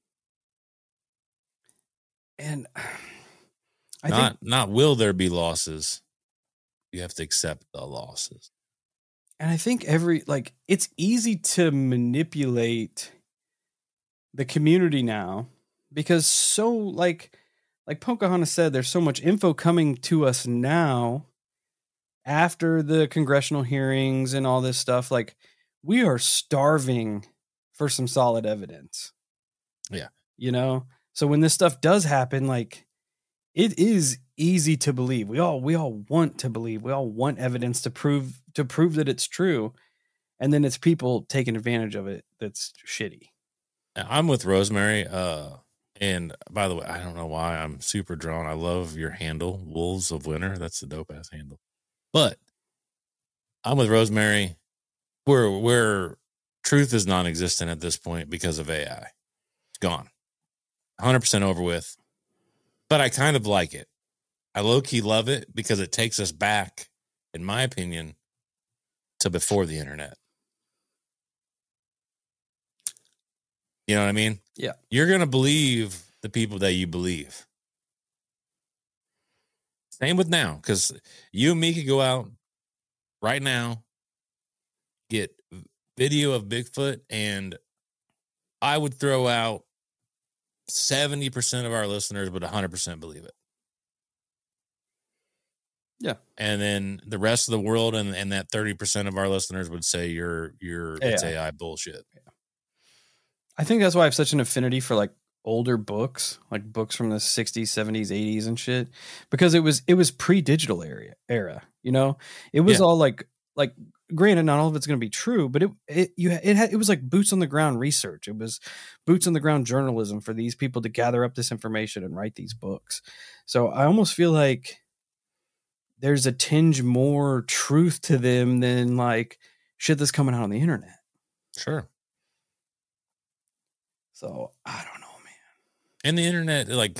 S2: And I
S3: not
S2: think,
S3: not will there be losses. You have to accept the losses.
S2: and I think every, like, it's easy to manipulate the community now because so like, like Pocahontas said, there's so much info coming to us now after the congressional hearings and all this stuff. Like we are starving for some solid evidence.
S3: Yeah.
S2: You know, so when this stuff does happen, like it is easy to believe. We all, we all want to believe. We all want evidence to prove, to prove that it's true. And then it's people taking advantage of it. That's shitty.
S3: I'm with Rosemary. Uh, and by the way, I don't know why I'm super drawn. I love your handle, Wolves of Winter. That's the dope ass handle. But I'm with Rosemary. We're we're truth is non-existent at this point because of A I. It's gone. one hundred percent over with. But I kind of like it. I low-key love it because it takes us back, in my opinion, to before the internet. You know what I mean?
S2: Yeah.
S3: You're going to believe the people that you believe. Same with now, because you and me could go out right now, get video of Bigfoot, and I would throw out seventy percent of our listeners would one hundred percent believe it.
S2: Yeah.
S3: And then the rest of the world and, and that thirty percent of our listeners would say you're, you're, it's
S2: A I.
S3: A I bullshit.
S2: I think that's why I have such an affinity for like older books, like books from the sixties, seventies, eighties and shit, because it was, it was pre-digital era era, you know, it was
S3: Yeah.
S2: all like, like granted, not all of it's going to be true, but it it you it had, it was like boots on the ground research. It was boots on the ground journalism for these people to gather up this information and write these books. So I almost feel like there's a tinge more truth to them than like shit that's coming out on the internet.
S3: Sure.
S2: So I don't know, man.
S3: And the internet, like,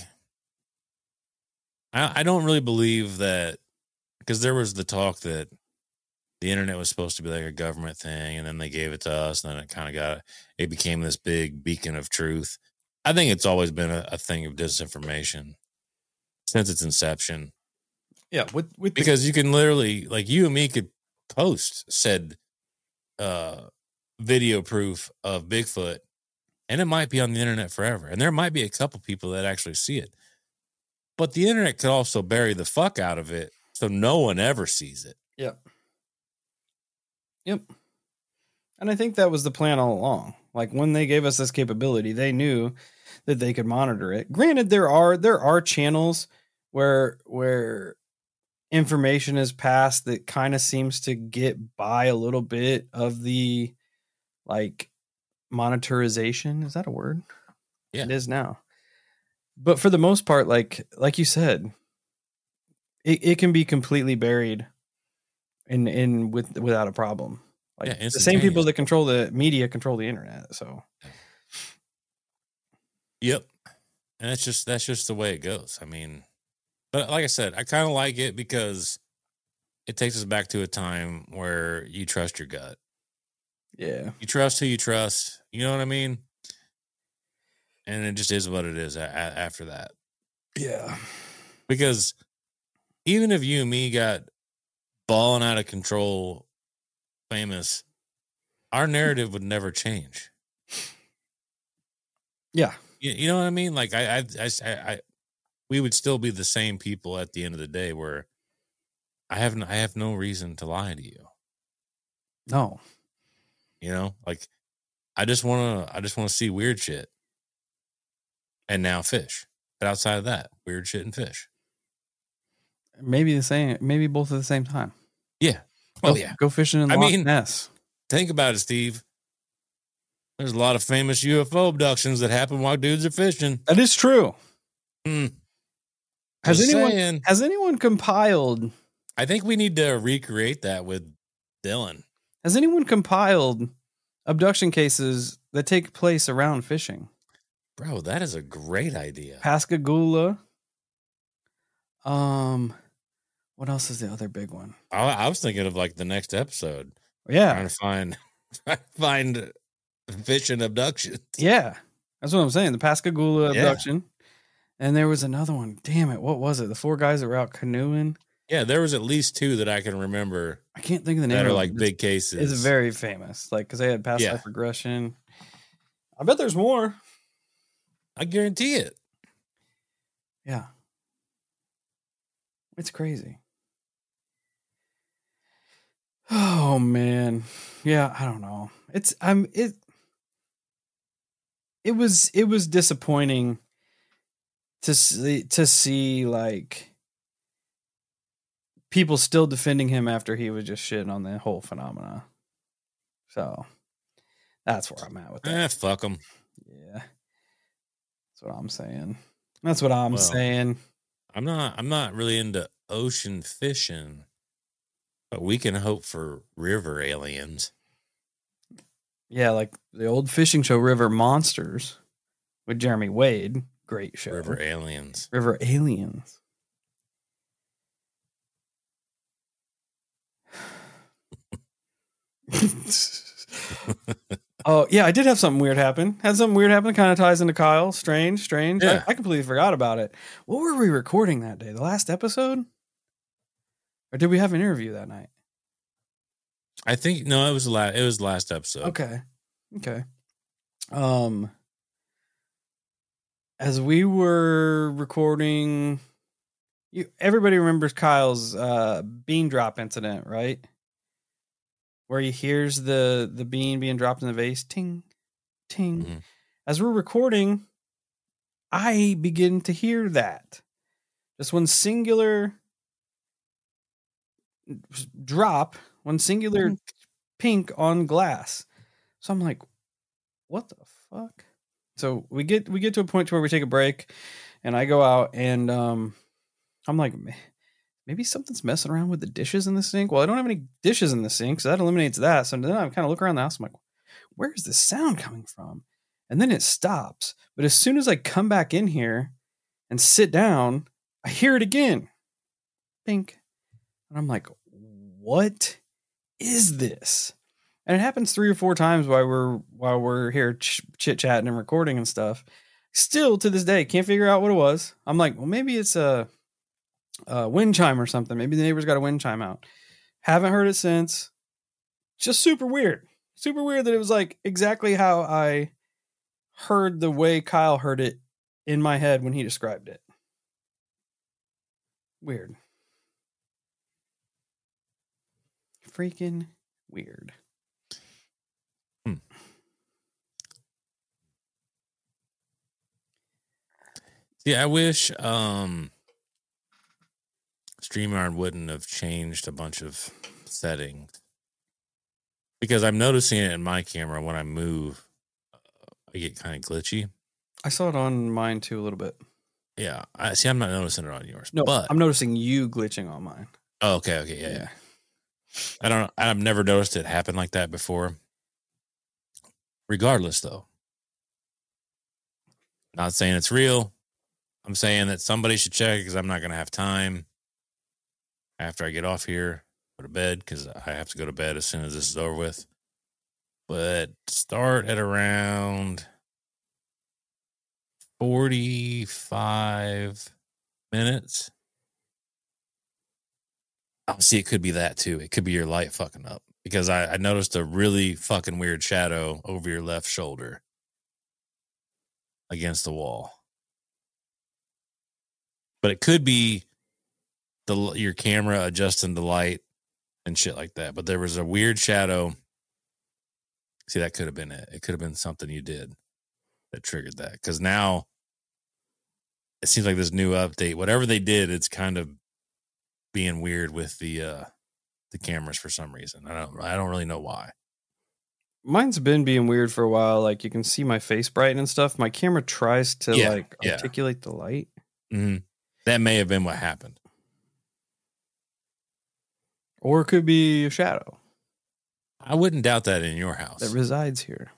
S3: I, I don't really believe that, because there was the talk that the internet was supposed to be like a government thing, and then they gave it to us, and then it kind of got, it became this big beacon of truth. I think it's always been a, a thing of disinformation since its inception.
S2: Yeah, with, with
S3: because the- you can literally, like, you and me could post said uh, video proof of Bigfoot, and it might be on the internet forever, and there might be a couple people that actually see it. But the internet could also bury the fuck out of it, so no one ever sees it.
S2: Yep. Yep. And I think that was the plan all along. Like, when they gave us this capability, they knew that they could monitor it. Granted, there are there are channels where where information is passed that kind of seems to get by a little bit of the, like, monetization. Is that a word?
S3: Yeah,
S2: it is now. But for the most part, like like you said, it, it can be completely buried in in with without a problem. Like,
S3: yeah,
S2: the same people that control the media control the internet. So,
S3: yep, and that's just that's just the way it goes. I mean, but like I said, I kind of like it because it takes us back to a time where you trust your gut.
S2: Yeah,
S3: you trust who you trust. You know what I mean? And it just is what it is a- a- after that.
S2: Yeah,
S3: because even if you and me got balling out of control, famous, our narrative would never change.
S2: Yeah,
S3: you, you know what I mean? Like I, I, I, I, we would still be the same people at the end of the day. Where I have, I have no reason to lie to you.
S2: No,
S3: you know, like I just want to, I just want to see weird shit, and now fish. But outside of that, weird shit and fish.
S2: Maybe the same, maybe both at the same time.
S3: Yeah.
S2: Well,
S3: oh yeah.
S2: Go fishing in
S3: I
S2: Loch
S3: mean,
S2: Ness.
S3: Think about it, Steve. There's a lot of famous U F O abductions that happen while dudes are fishing.
S2: That is true.
S3: Mm.
S2: Has
S3: Just
S2: anyone
S3: saying.
S2: has anyone compiled?
S3: I think we need to recreate that with Dylan.
S2: Has anyone compiled abduction cases that take place around fishing?
S3: Bro, that is a great idea.
S2: Pascagoula. Um, what else is the other big one?
S3: I, I was thinking of like the next episode.
S2: Yeah,
S3: trying to find find fishing abductions.
S2: Yeah, that's what I'm saying. The Pascagoula
S3: Yeah.
S2: abduction, and there was another one. Damn it, what was it? The four guys that were out canoeing.
S3: Yeah, there was at least two that I can remember.
S2: I can't think of the name.
S3: That are
S2: of
S3: like
S2: it.
S3: big
S2: It's,
S3: cases.
S2: it's very famous, like because they had past
S3: Yeah.
S2: life regression. I bet there's more.
S3: I guarantee it.
S2: Yeah, it's crazy. Oh man, yeah, I don't know. It's I'm it. It was it was disappointing to see to see like people still defending him after he was just shitting on the whole phenomena. So that's where I'm at with that.
S3: Eh, fuck them.
S2: Yeah, that's what I'm saying. That's what I'm
S3: Well,
S2: saying.
S3: I'm not. I'm not really into ocean fishing, but we can hope for river aliens.
S2: Yeah, like the old fishing show River Monsters with Jeremy Wade. Great show.
S3: River aliens.
S2: River Aliens. Oh, yeah, I did have something weird happen. Had something weird happen. Kind of ties into Kyle. Strange, strange.
S3: Yeah.
S2: I, I completely forgot about it. What were we recording that day? The last episode? Or did we have an interview that night?
S3: I think no, it was the last. It was the last episode.
S2: Okay. Okay. Um, as we were recording, you everybody remembers Kyle's uh bean drop incident, right? Where he hears the the bean being dropped in the vase, ting, ting.
S3: Mhm.
S2: As we're recording, I begin to hear that. Just one singular drop, one singular pink on glass. So I'm like, what the fuck? So we get we get to a point to where we take a break, and I go out, and um, I'm like, maybe something's messing around with the dishes in the sink. Well, I don't have any dishes in the sink, so that eliminates that. So then I kind of look around the house. I'm like, where is this sound coming from? And then it stops. But as soon as I come back in here and sit down, I hear it again. Pink. And I'm like, what is this? And it happens three or four times while we're while we're here ch- chit chatting and recording and stuff. Still to this day, can't figure out what it was. I'm like, well, maybe it's a, a wind chime or something. Maybe the neighbor's got a wind chime out. Haven't heard it since. Just super weird. Super weird that it was like exactly how I heard the way Kyle heard it in my head when he described it. Weird. Freaking weird.
S3: Hmm. Yeah, I wish um, StreamYard wouldn't have changed a bunch of settings, because I'm noticing it in my camera when I move, uh, I get kind of glitchy.
S2: I saw it on mine too a little bit.
S3: Yeah, I see. I'm not noticing it on yours.
S2: No,
S3: but
S2: I'm noticing you glitching on mine.
S3: Oh, okay, okay, yeah, yeah. I don't. I've never noticed it happen like that before. Regardless, though, not saying it's real. I'm saying that somebody should check, because I'm not going to have time after I get off here, go to bed, because I have to go to bed as soon as this is over with. But start at around forty-five minutes. Oh, see, it could be that too. It could be your light fucking up, because I, I noticed a really fucking weird shadow over your left shoulder against the wall. But it could be the your camera adjusting the light and shit like that. But there was a weird shadow. See, that could have been it. It could have been something you did that triggered that. Because now it seems like this new update, whatever they did, it's kind of being weird with the uh, the cameras for some reason. I don't I don't really know why.
S2: Mine's been being weird for a while. Like, you can see my face brighten and stuff. My camera tries to
S3: Yeah,
S2: like
S3: yeah.
S2: articulate the light.
S3: Mm-hmm. That may have been what happened.
S2: Or it could be a shadow
S3: I wouldn't doubt that in your house.
S2: that resides here.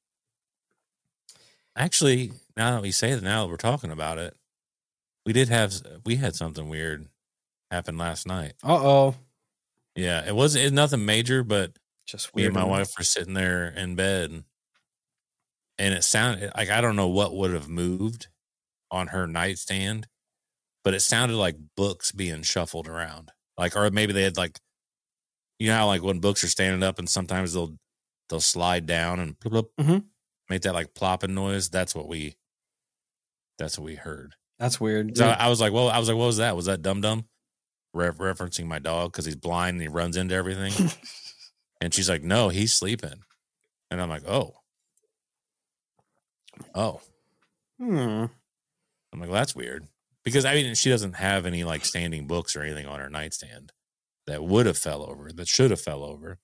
S3: Actually, now that we say that, now that we're talking about it, we did have we had something weird happen last night.
S2: Uh-oh.
S3: Yeah, it wasn't it's nothing major, but
S2: Just
S3: me
S2: weird.
S3: and my
S2: enough.
S3: wife were sitting there in bed, and it sounded like, I don't know what would have moved on her nightstand, but it sounded like books being shuffled around. Like, or maybe they had like, you know how like when books are standing up and sometimes they'll they'll slide down and plop, plop,
S2: Mhm.
S3: make that like plopping noise. That's what we that's what we heard.
S2: That's weird.
S3: So I was like, well, I was like, what was that? Was that Dum Dum? Re- referencing my dog because he's blind and he runs into everything. And she's like, no, he's sleeping. And I'm like, oh. Oh.
S2: Hmm.
S3: I'm like, well, that's weird. Because, I mean, she doesn't have any, like, standing books or anything on her nightstand that would have fell over, that should have fell over.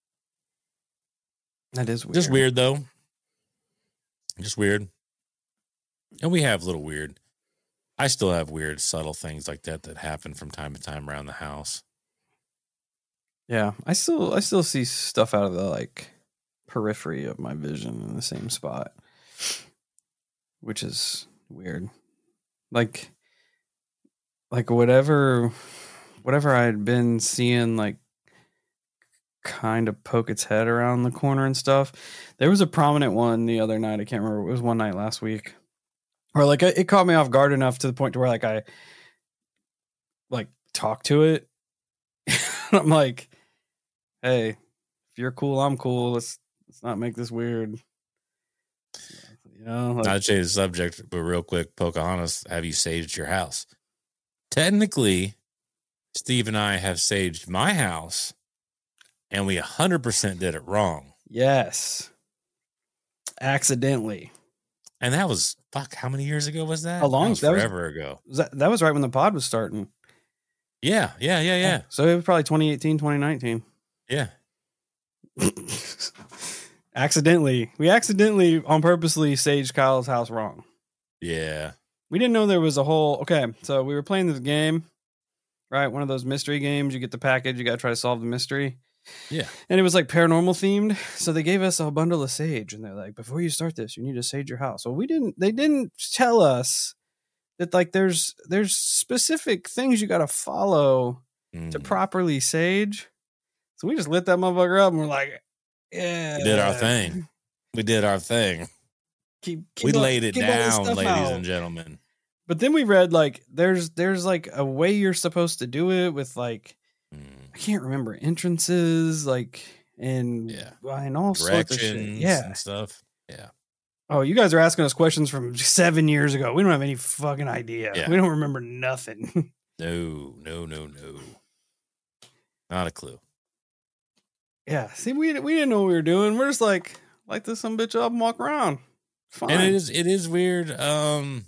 S2: That is weird.
S3: Just weird, though. Just weird. And we have little weird. I still have weird, subtle things like that that happen from time to time around the house.
S2: Yeah, I still I still see stuff out of the like periphery of my vision in the same spot, which is weird. Like, like whatever, whatever I had been seeing, like, kind of poke its head around the corner and stuff. There was a prominent one the other night. I can't remember. It was one night last week, or like it caught me off guard enough to the point to where like I like talked to it. I'm like, hey, if you're cool, I'm cool. Let's let's not make this weird. You know, like,
S3: Not to change the subject, but real quick, Pocahontas, have you saged your house? Technically, Steve and I have saged my house, and we one hundred percent did it wrong.
S2: yes, accidentally.
S3: And that was, fuck, how many years ago was that?
S2: A long-
S3: that was
S2: that was-
S3: forever ago.
S2: Was that, that was right when the pod was starting.
S3: Yeah, yeah, yeah, yeah.
S2: So it was probably twenty eighteen, twenty nineteen.
S3: Yeah.
S2: accidentally, we accidentally on purposely saged Kyle's house wrong.
S3: Yeah.
S2: We didn't know there was a whole, okay, so we were playing this game, right? One of those mystery games. You get the package, you got to try to solve the mystery.
S3: Yeah.
S2: And it was like paranormal themed. So they gave us a bundle of sage and they're like, before you start this, you need to sage your house. Well, we didn't, they didn't tell us that like there's, there's specific things you got to follow mm. to properly sage. So we just lit that motherfucker up and we're like, yeah.
S3: We did our thing. We did our thing.
S2: Keep, keep
S3: we
S2: all,
S3: laid it down, ladies
S2: out.
S3: and gentlemen.
S2: But then we read like there's there's like a way you're supposed to do it with like mm. I can't remember entrances like and
S3: yeah
S2: and all sorts of shit. Yeah
S3: and stuff. Yeah.
S2: Oh, you guys are asking us questions from seven years ago. We don't have any fucking idea. Yeah. We don't remember nothing.
S3: no, no, no, no. Not a clue.
S2: Yeah. See, we we didn't know what we were doing. We're just like light this some bitch up and walk around. Fine.
S3: And it is it is weird. Um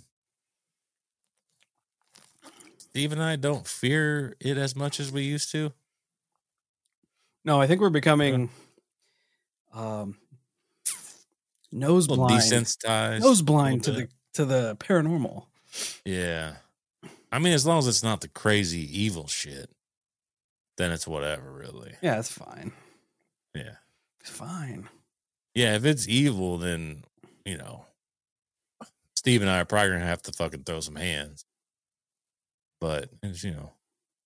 S3: Steve and I don't fear it as much as we used to.
S2: No, I think we're becoming um nose blind,
S3: desensitized,
S2: nose blind to the to the paranormal.
S3: Yeah, I mean, as long as it's not the crazy evil shit, then it's whatever, really.
S2: Yeah, it's fine.
S3: Yeah,
S2: it's fine.
S3: Yeah, if it's evil, then you know, Steve and I are probably gonna have to fucking throw some hands. But it's, you know,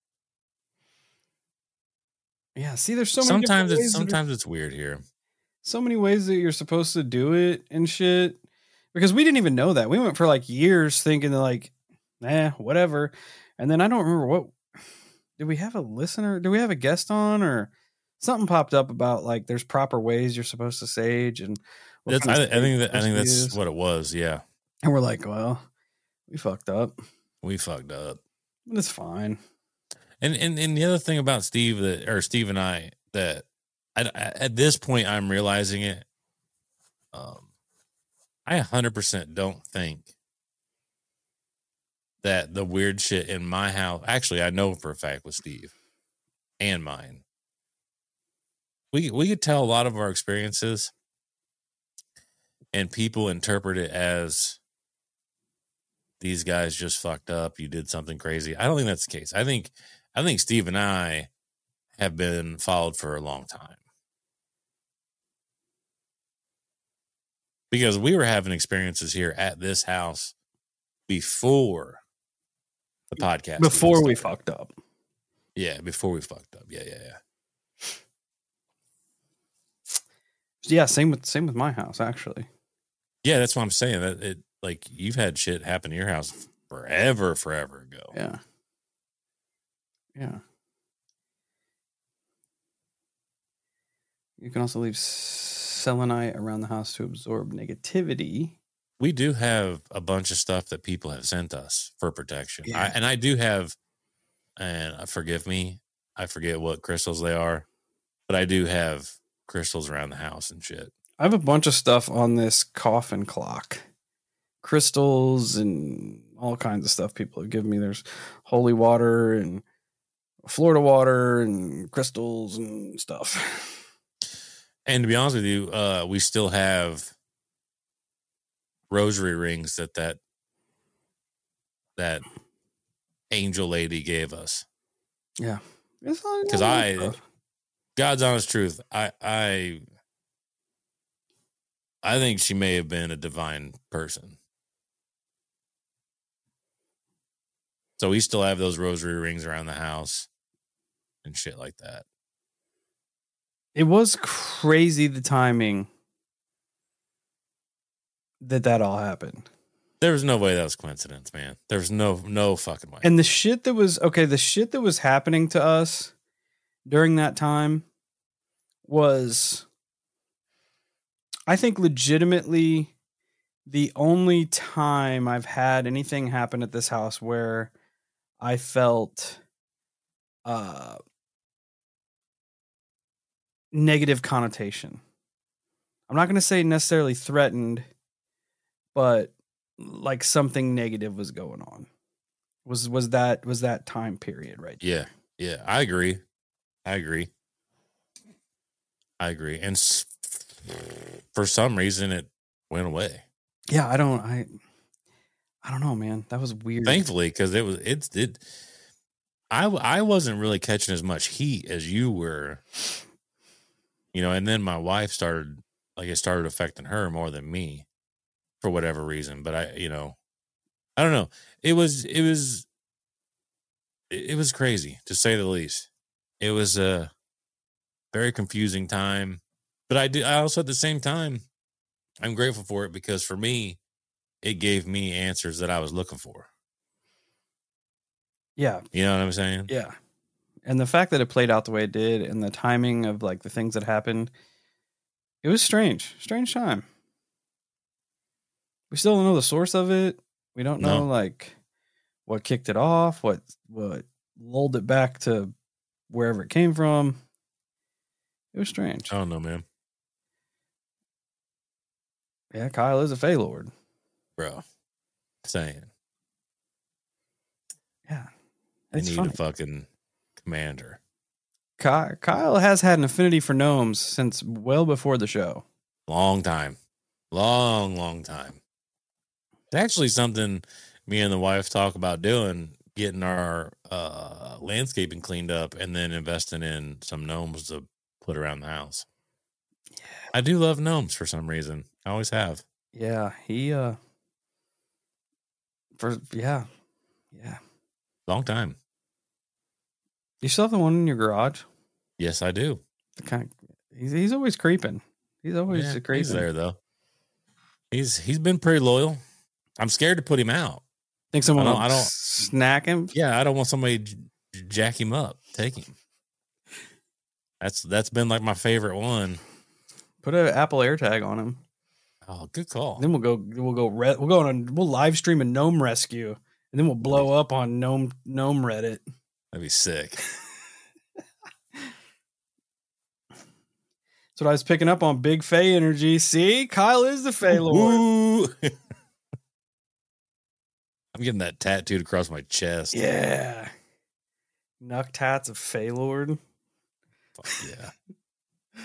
S2: yeah. See, there's so many.
S3: Sometimes it's sometimes it's weird here.
S2: So many ways that you're supposed to do it and shit. Because we didn't even know that. We went for like years thinking that like, eh, whatever. And then I don't remember what. Did we have a listener? Did we have a guest on or something popped up about like there's proper ways you're supposed to sage and.
S3: That's, I, I think that I think that's use. What it was. Yeah.
S2: And we're like, well, we fucked up.
S3: We fucked up.
S2: It's fine.
S3: And and and the other thing about Steve that or Steve and I that I, I, at this point I'm realizing it. Um, I one hundred percent don't think that the weird shit in my house. Actually, I know for a fact with Steve and mine. We we could tell a lot of our experiences, and people interpret it as. These guys just fucked up. You did something crazy. I don't think that's the case. I think, I think Steve and I have been followed for a long time because we were having experiences here at this house before the podcast.
S2: Before we fucked up.
S3: Yeah. Before we fucked up. Yeah. Yeah. Yeah.
S2: Yeah. Same with, same with my house, actually.
S3: Yeah. That's what I'm saying. That it, Like, you've had shit happen to your house forever, forever ago.
S2: Yeah. Yeah. You can also leave selenite around the house to absorb negativity.
S3: We do have a bunch of stuff that people have sent us for protection.
S2: Yeah.
S3: I, and I do have, and forgive me, I forget what crystals they are, but I do have crystals around the house and shit.
S2: I have a bunch of stuff on this coffin clock. Crystals and all kinds of stuff people have given me. There's holy water and Florida water and crystals and stuff.
S3: And to be honest with you, uh, we still have rosary rings that that, that angel lady gave us.
S2: Yeah.
S3: Because I, stuff. God's honest truth, I, I, I think she may have been a divine person. So we still have those rosary rings around the house and shit like that.
S2: It was crazy the timing that that all happened.
S3: There was no way that was coincidence, man. There was no no fucking way.
S2: And the shit that was okay, the shit that was happening to us during that time was, I think, legitimately the only time I've had anything happen at this house where I felt uh, negative connotation. I'm not going to say necessarily threatened, but like something negative was going on. Was was that was that time period right there?
S3: Yeah, yeah, I agree. I agree. I agree. And s- for some reason, it went away.
S2: Yeah, I don't, I, I don't know, man. That was weird.
S3: Thankfully, because it was, it's, it, I, I wasn't really catching as much heat as you were, you know, and then my wife started, like, it started affecting her more than me for whatever reason. But I, you know, I don't know. It was, it was, it was crazy to say the least. It was a very confusing time, but I do, I also at the same time, I'm grateful for it because for me, it gave me answers that I was looking for.
S2: Yeah.
S3: You know what I'm saying?
S2: Yeah. And the fact that it played out the way it did and the timing of like the things that happened, it was strange. Strange time. We still don't know the source of it. We don't know
S3: No.
S2: like what kicked it off, what what lulled it back to wherever it came from. It was strange.
S3: I don't know, man.
S2: Yeah, Kyle is a Fey Lord.
S3: Bro. Saying.
S2: Yeah.
S3: I
S2: It's
S3: need
S2: funny.
S3: a fucking commander.
S2: Ky- Kyle has had an affinity for gnomes since well before the show.
S3: Long time. Long, long time. It's actually something me and the wife talk about doing, getting our uh, landscaping cleaned up and then investing in some gnomes to put around the house.
S2: Yeah.
S3: I do love gnomes for some reason. I always have.
S2: Yeah, he uh for yeah. Yeah.
S3: Long time.
S2: You still have the one in your garage?
S3: Yes, I do.
S2: The kind of, he's he's always creeping. He's always
S3: Yeah,
S2: creeping.
S3: he's there though. He's he's been pretty loyal. I'm scared to put him out.
S2: Think someone
S3: I
S2: will
S3: don't- I don't-
S2: snack him?
S3: Yeah, I don't want somebody to j- jack him up, take him. That's that's been like my favorite one.
S2: Put an Apple AirTag on him.
S3: Oh, good call.
S2: Then we'll go. We'll go. Re- we'll go on. A, we'll live stream a gnome rescue, and then we'll blow up on gnome gnome Reddit.
S3: That'd be sick.
S2: That's what I was picking up on. Big Fey energy. See, Kyle is the Fey Lord.
S3: Woo! I'm getting that tattooed across my chest.
S2: Yeah. Nuck tats of Fey Lord.
S3: Fuck yeah.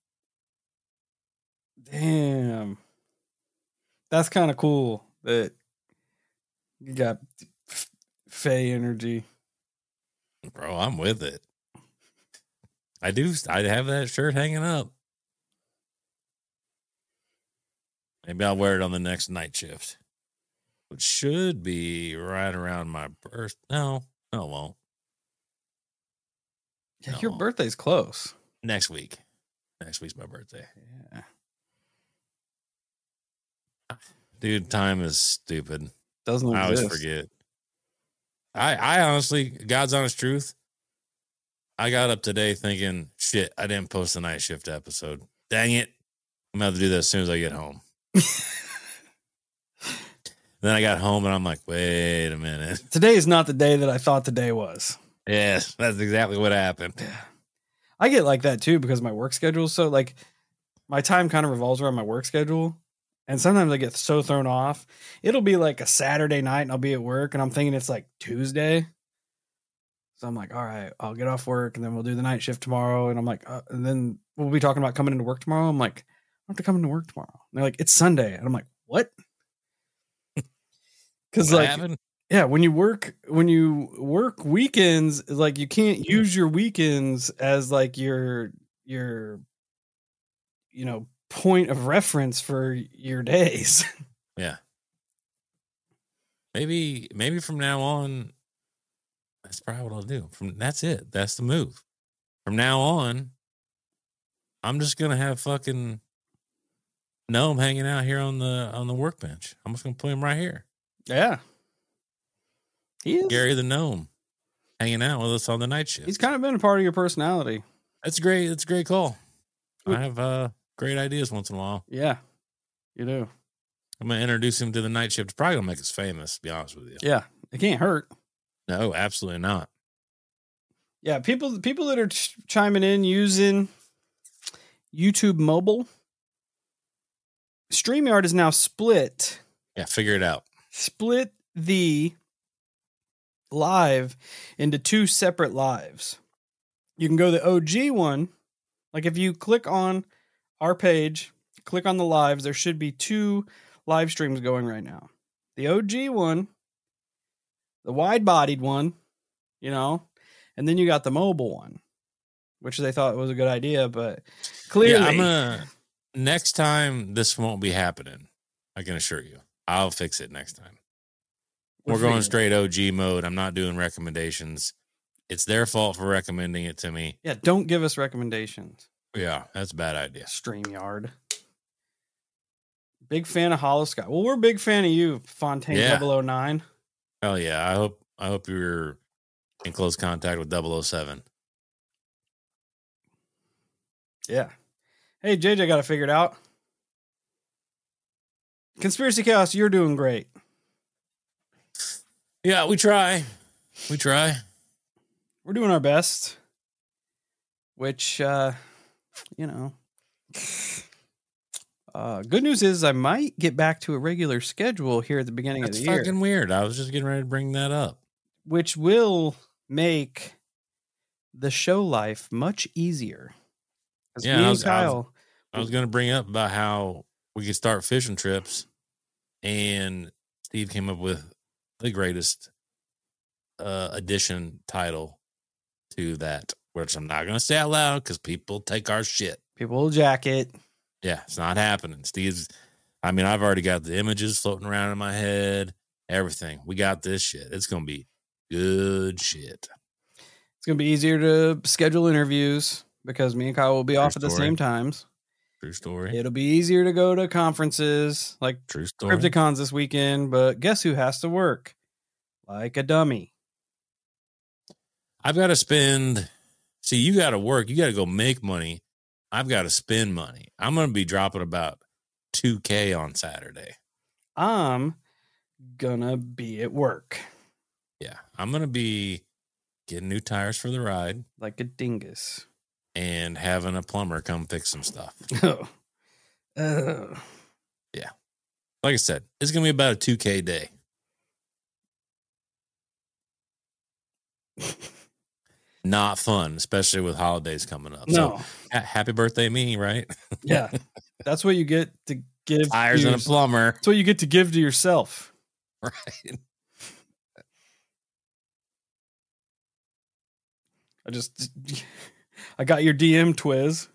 S2: Damn. That's kind of cool that you got f- Fey energy.
S3: Bro, I'm with it. I do. I have that shirt hanging up. Maybe I'll wear it on the next night shift, which should be right around my birth. No, no, it won't.
S2: Yeah,
S3: No.
S2: your birthday's close.
S3: Next week. Next week's my birthday.
S2: Yeah.
S3: Dude, time is stupid.
S2: Doesn't
S3: I always
S2: exist.
S3: forget. I, I honestly, God's honest truth, I got up today thinking, shit, I didn't post the night shift episode. Dang it. I'm going to have to do that as soon as I get home. Then I got home and I'm like, wait a minute.
S2: Today is not the day that I thought today was.
S3: Yes, that's exactly what happened.
S2: I get like that too because my work schedule is so like my time kind of revolves around my work schedule. And sometimes I get so thrown off. It'll be like a Saturday night and I'll be at work and I'm thinking it's like Tuesday. So I'm like, all right, I'll get off work and then we'll do the night shift tomorrow. And I'm like, uh, and then we'll be talking about coming into work tomorrow. I'm like, I have to come into work tomorrow. And they're like, it's Sunday. And I'm like, what? Because
S3: What
S2: like,
S3: happened?
S2: yeah, when you work, when you work weekends, like you can't use your weekends as like your, your, you know, point of reference for your days.
S3: Yeah. Maybe, maybe from now on, that's probably what I'll do. From that's it. That's the move. From now on, I'm just gonna have fucking Gnome hanging out here on the on the workbench. I'm just gonna put him right here.
S2: Yeah. He is.
S3: Gary the Gnome hanging out with us on the night shift.
S2: He's kind of been a part of your personality.
S3: That's great. That's a great call. I have uh, great ideas once in a while.
S2: Yeah, you do.
S3: I'm gonna introduce him to the night shift. Probably gonna make us famous. To be honest with you.
S2: Yeah, it can't hurt.
S3: No, absolutely not.
S2: Yeah, people people that are ch- chiming in using YouTube Mobile, StreamYard is now split.
S3: Yeah, figure it out.
S2: Split the live into two separate lives. You can go the O G one, Like if you click on our page, click on the lives, there should be two live streams going right now. The O G one, the wide-bodied one, you know, and then you got the mobile one, which they thought was a good idea, but clearly,
S3: Yeah, I'm gonna next time this won't be happening. I can assure you. I'll fix it next time. We're, We're going straight O G mode. I'm not doing recommendations. It's their fault for recommending it to me.
S2: Yeah, don't give us recommendations.
S3: Yeah, that's a bad idea.
S2: StreamYard. Big fan of Hollow Sky. Well, we're a big fan of you, Fontaine
S3: Yeah.
S2: double oh nine.
S3: Hell yeah. I hope I hope you're in close contact with double oh seven.
S2: Yeah. Hey, J J got it figured out. Conspiracy Chaos, you're doing great.
S3: Yeah, we try. We try.
S2: We're doing our best. Which, uh, you know. Uh, good news is I might get back to a regular schedule here at the beginning
S3: That's
S2: of the year.
S3: fucking weird. I was just getting ready to bring that up.
S2: Which will make the show life much easier.
S3: Yeah, I was, Kyle, I was, I was going to bring up about how we could start fishing trips, and Steve came up with the greatest uh, addition title to that, which I'm not going to say out loud because people take our shit.
S2: People will jack it.
S3: Yeah, it's not happening. Steve's, I mean, I've already got the images floating around in my head, everything. We got this shit. It's going to be good shit.
S2: It's going to be easier to schedule interviews because me and Kyle will be True off story. At the same times.
S3: True story.
S2: It'll be easier to go to conferences like
S3: True story.
S2: Crypticons this weekend, but guess who has to work? Like a dummy.
S3: I've got to spend, see, you got to work. You got to go make money. I've got to spend money. I'm going to be dropping about two K on Saturday.
S2: I'm going to be at work.
S3: Yeah, I'm going to be getting new tires for the ride.
S2: Like a dingus.
S3: And having a plumber come fix some stuff.
S2: Oh. Uh.
S3: Yeah. Like I said, it's going to be about a two K day. Not fun, especially with holidays coming up.
S2: No.
S3: So, ha- happy birthday, me, right?
S2: Yeah. That's what you get to give.
S3: Tires
S2: to
S3: and a plumber.
S2: That's what you get to give to yourself.
S3: Right.
S2: I just, I got your D M, Twiz.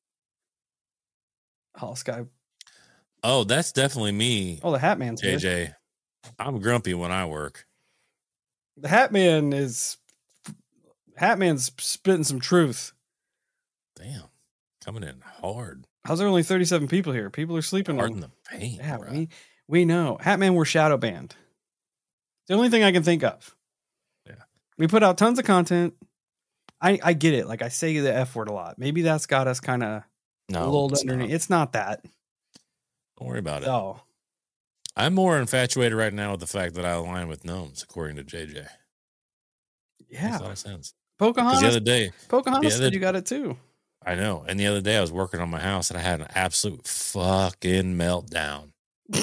S2: Hollow Sky.
S3: Oh, that's definitely me.
S2: Oh, the Hat Man's
S3: J J.
S2: Here.
S3: I'm grumpy when I work.
S2: The Hat Man is, Hat Man's spitting some truth.
S3: Damn. Coming in hard.
S2: How's there only thirty-seven people here? People are sleeping.
S3: Hard
S2: on
S3: in the paint.
S2: Yeah,
S3: bro.
S2: we, we know. Hat Man, we're shadow banned. The only thing I can think of.
S3: Yeah.
S2: We put out tons of content. I, I get it. Like I say the F word a lot. Maybe that's got us kind of
S3: no,
S2: lulled
S3: it's
S2: underneath.
S3: not.
S2: It's not that.
S3: Don't worry about it.
S2: Oh.
S3: I'm more infatuated right now with the fact that I align with gnomes, according to J J.
S2: Yeah.
S3: Makes a lot of sense.
S2: Pocahontas.
S3: The other day,
S2: Pocahontas
S3: the other,
S2: said you got it too.
S3: I know. And the other day I was working on my house and I had an absolute fucking meltdown.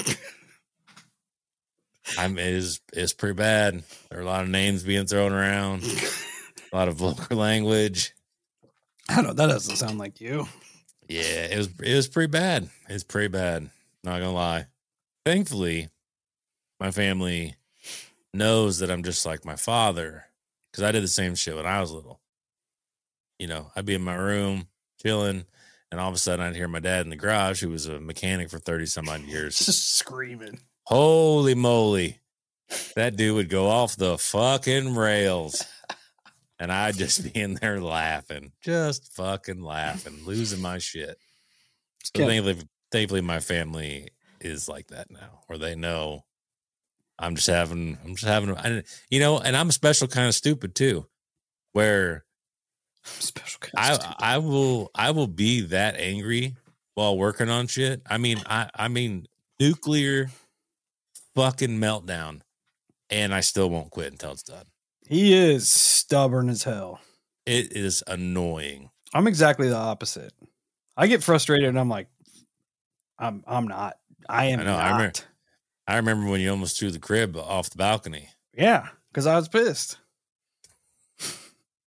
S3: I'm it is it's pretty bad. There are a lot of names being thrown around, a lot of vulgar language.
S2: I don't know. That doesn't sound like you.
S3: Yeah, it was it was pretty bad. It's pretty bad. Not gonna lie. Thankfully, my family knows that I'm just like my father because I did the same shit when I was little. You know, I'd be in my room chilling, and all of a sudden I'd hear my dad in the garage, who was a mechanic for thirty some odd years,
S2: just screaming.
S3: Holy moly. That dude would go off the fucking rails. And I'd just be in there laughing, just fucking laughing, losing my shit. So thankfully, thankfully, my family is like that now, where they know I'm just having, I'm just having, I, you know, and I'm a special kind of stupid too, where
S2: special kind
S3: I,
S2: of stupid.
S3: I will, I will be that angry while working on shit. I mean, I, I mean, nuclear fucking meltdown, and I still won't quit until it's done.
S2: He is stubborn as hell.
S3: It is annoying.
S2: I'm exactly the opposite. I get frustrated and I'm like, I'm I'm not. I am
S3: I know,
S2: not.
S3: I remember, I remember when you almost threw the crib off the balcony.
S2: Yeah, because I was pissed.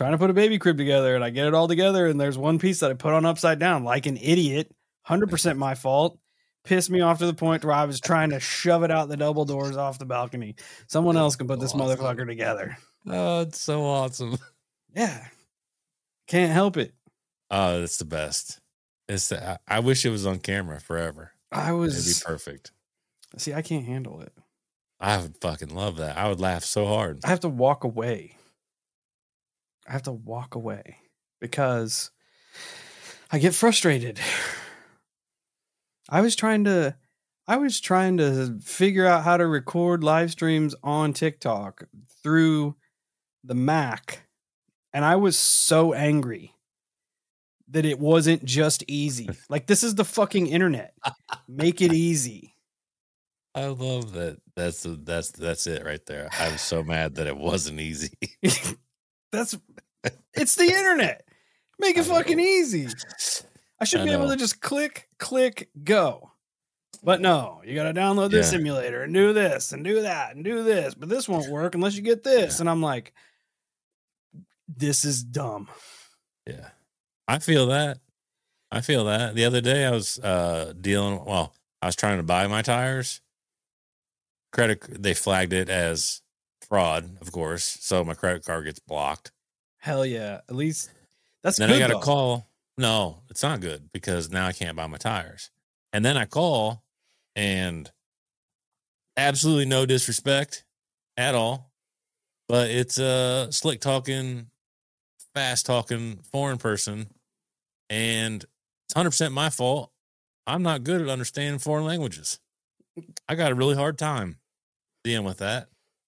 S2: trying to put a baby crib together, and I get it all together, and there's one piece that I put on upside down like an idiot. one hundred percent my fault. Pissed me off to the point where I was trying to shove it out the double doors off the balcony. Someone else can put this awesome. motherfucker together.
S3: Oh, it's so awesome.
S2: Yeah. Can't help it.
S3: Oh, that's the best. It's the, I, I wish it was on camera forever.
S2: I was
S3: It'd be perfect.
S2: See, I can't handle it.
S3: I would fucking love that. I would laugh so hard.
S2: I have to walk away. I have to walk away because I get frustrated. I was trying to I was trying to figure out how to record live streams on TikTok through the Mac, and I was so angry that it wasn't just easy. Like, this is the fucking internet. Make it easy.
S3: I love that. That's the, that's that's it right there. I'm so mad that it wasn't easy.
S2: That's it's the internet. Make it fucking easy. I should I be know. able to just click, click, go. But no, you got to download this yeah. simulator and do this and do that and do this. But this won't work unless you get this. Yeah. And I'm like, this is dumb.
S3: Yeah, I feel that. I feel that. The other day I was uh, dealing. Well, I was trying to buy my tires. Credit, they flagged it as fraud, of course. So my credit card gets blocked.
S2: Hell yeah. At least that's
S3: then
S2: good.
S3: Then I got
S2: though.
S3: a call. No, it's not good because now I can't buy my tires. And then I call and absolutely no disrespect at all. But it's a slick talking, fast talking foreign person. And it's one hundred percent my fault. I'm not good at understanding foreign languages. I got a really hard time dealing with that.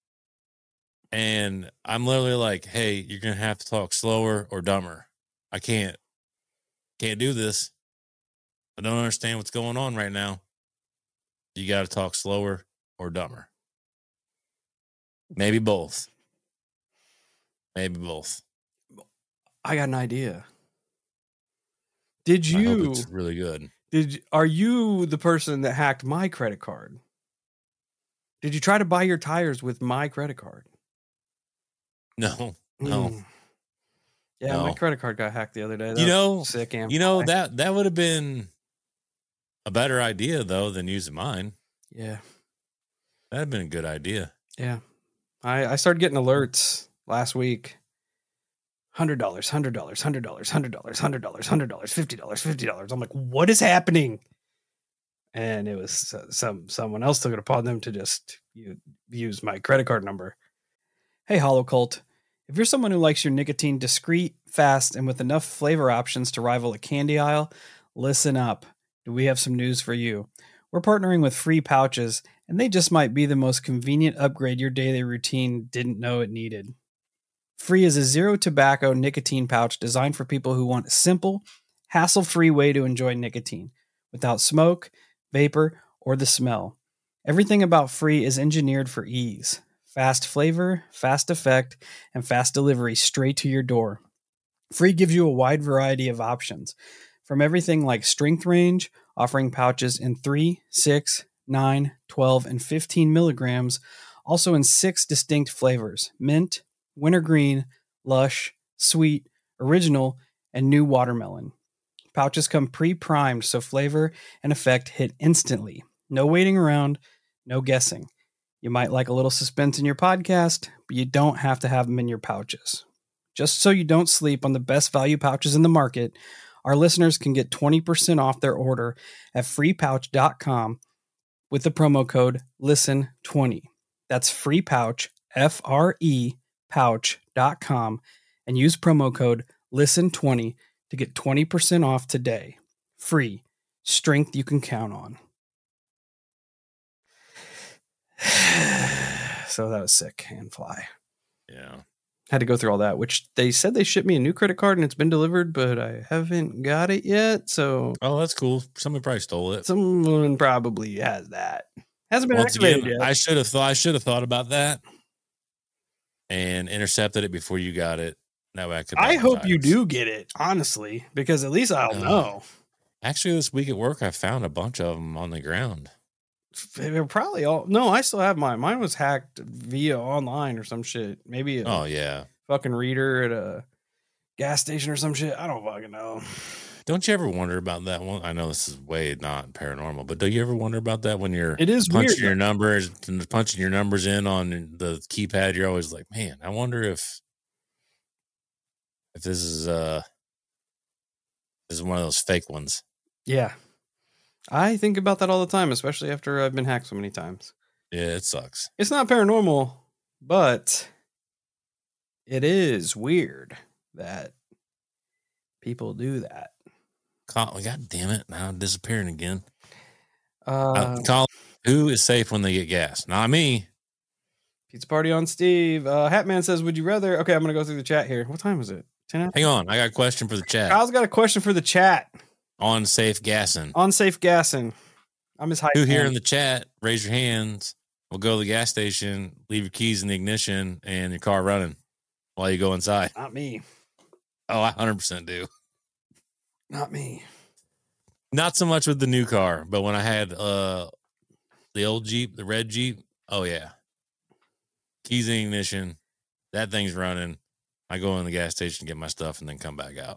S3: And I'm literally like, hey, you're going to have to talk slower or dumber. I can't, can't do this. I don't understand what's going on right now. You got to talk slower or dumber. Maybe both. Maybe both.
S2: I got an idea. Did you?
S3: I hope it's really good.
S2: Did are you the person that hacked my credit card? Did you try to buy your tires with my credit card?
S3: No, no.
S2: Mm. Yeah,
S3: no.
S2: my credit card got hacked the other day. That
S3: you know,
S2: sick.
S3: You know that that would have been a better idea though than using mine.
S2: Yeah,
S3: that'd been a good idea.
S2: Yeah, I I started getting alerts last week. Hundred dollars, hundred dollars, hundred dollars, hundred dollars, hundred dollars, hundred dollars, fifty dollars, fifty dollars. I'm like, what is happening? And it was uh, some someone else took it upon them to just you, use my credit card number. Hey, Hollow Cult, if you're someone who likes your nicotine discreet, fast, and with enough flavor options to rival a candy aisle, listen up. We have some news for you. We're partnering with Free Pouches, and they just might be the most convenient upgrade your daily routine didn't know it needed. Free is a zero tobacco nicotine pouch designed for people who want a simple, hassle-free way to enjoy nicotine without smoke, vapor, or the smell. Everything about Free is engineered for ease. Fast flavor, fast effect, and fast delivery straight to your door. Free gives you a wide variety of options, from everything like strength range, offering pouches in three, six, nine, twelve, and fifteen milligrams, also in six distinct flavors: mint, wintergreen, lush, sweet, original, and new watermelon. Pouches come pre-primed so flavor and effect hit instantly. No waiting around, no guessing. You might like a little suspense in your podcast, but you don't have to have them in your pouches. Just so you don't sleep on the best value pouches in the market, our listeners can get twenty percent off their order at free pouch dot com with the promo code listen twenty. That's FreePouch, F R E, pouch dot com, and use promo code listen twenty to get twenty percent off today. Free. Strength you can count on. So that was sick and fly.
S3: Yeah.
S2: Had to go through all that, which they said they shipped me a new credit card and it's been delivered, but I haven't got it yet. So,
S3: oh, that's cool. Somebody probably stole it.
S2: Someone probably has that. Hasn't been
S3: Once
S2: activated
S3: again,
S2: yet.
S3: I should have thought. I should have thought about that and intercepted it before you got it. That way I could.
S2: I hope you do get it, honestly, because at least I'll uh, know.
S3: Actually, this week at work, I found a bunch of them on the ground.
S2: They're probably all. No, I still have mine. Mine was hacked via online or some shit. Maybe. A
S3: oh yeah.
S2: Fucking reader at a gas station or some shit. I don't fucking know.
S3: Don't you ever wonder about that one? I know this is way not paranormal, but do you ever wonder about that when you're
S2: It is
S3: punching
S2: weird.
S3: your numbers and punching your numbers in on the keypad? You're always like, man, I wonder if if this is uh this is one of those fake ones.
S2: Yeah. I think about that all the time, especially after I've been hacked so many times.
S3: Yeah, it sucks.
S2: It's not paranormal, but it is weird that people do that.
S3: God damn it! Now I'm disappearing again.
S2: Uh,
S3: Uh, Colin, who is safe when they get gas? Not me.
S2: Pizza party on Steve. Uh, Hatman says, "Would you rather?" Okay, I'm gonna go through the chat here. What time is it? ten.
S3: Hang on, I got a question for the chat.
S2: Kyle's got a question for the chat
S3: On safe gassing.
S2: on safe gassing. I'm his hype.
S3: Who here
S2: man.
S3: in the chat? Raise your hands. We'll go to the gas station. Leave your keys in the ignition and your car running while you go inside.
S2: Not me.
S3: Oh, I one hundred percent do.
S2: Not me.
S3: Not so much with the new car, but when I had uh the old Jeep, the red Jeep, oh yeah. Keys in ignition, that thing's running. I go in the gas station, get my stuff, and then come back out.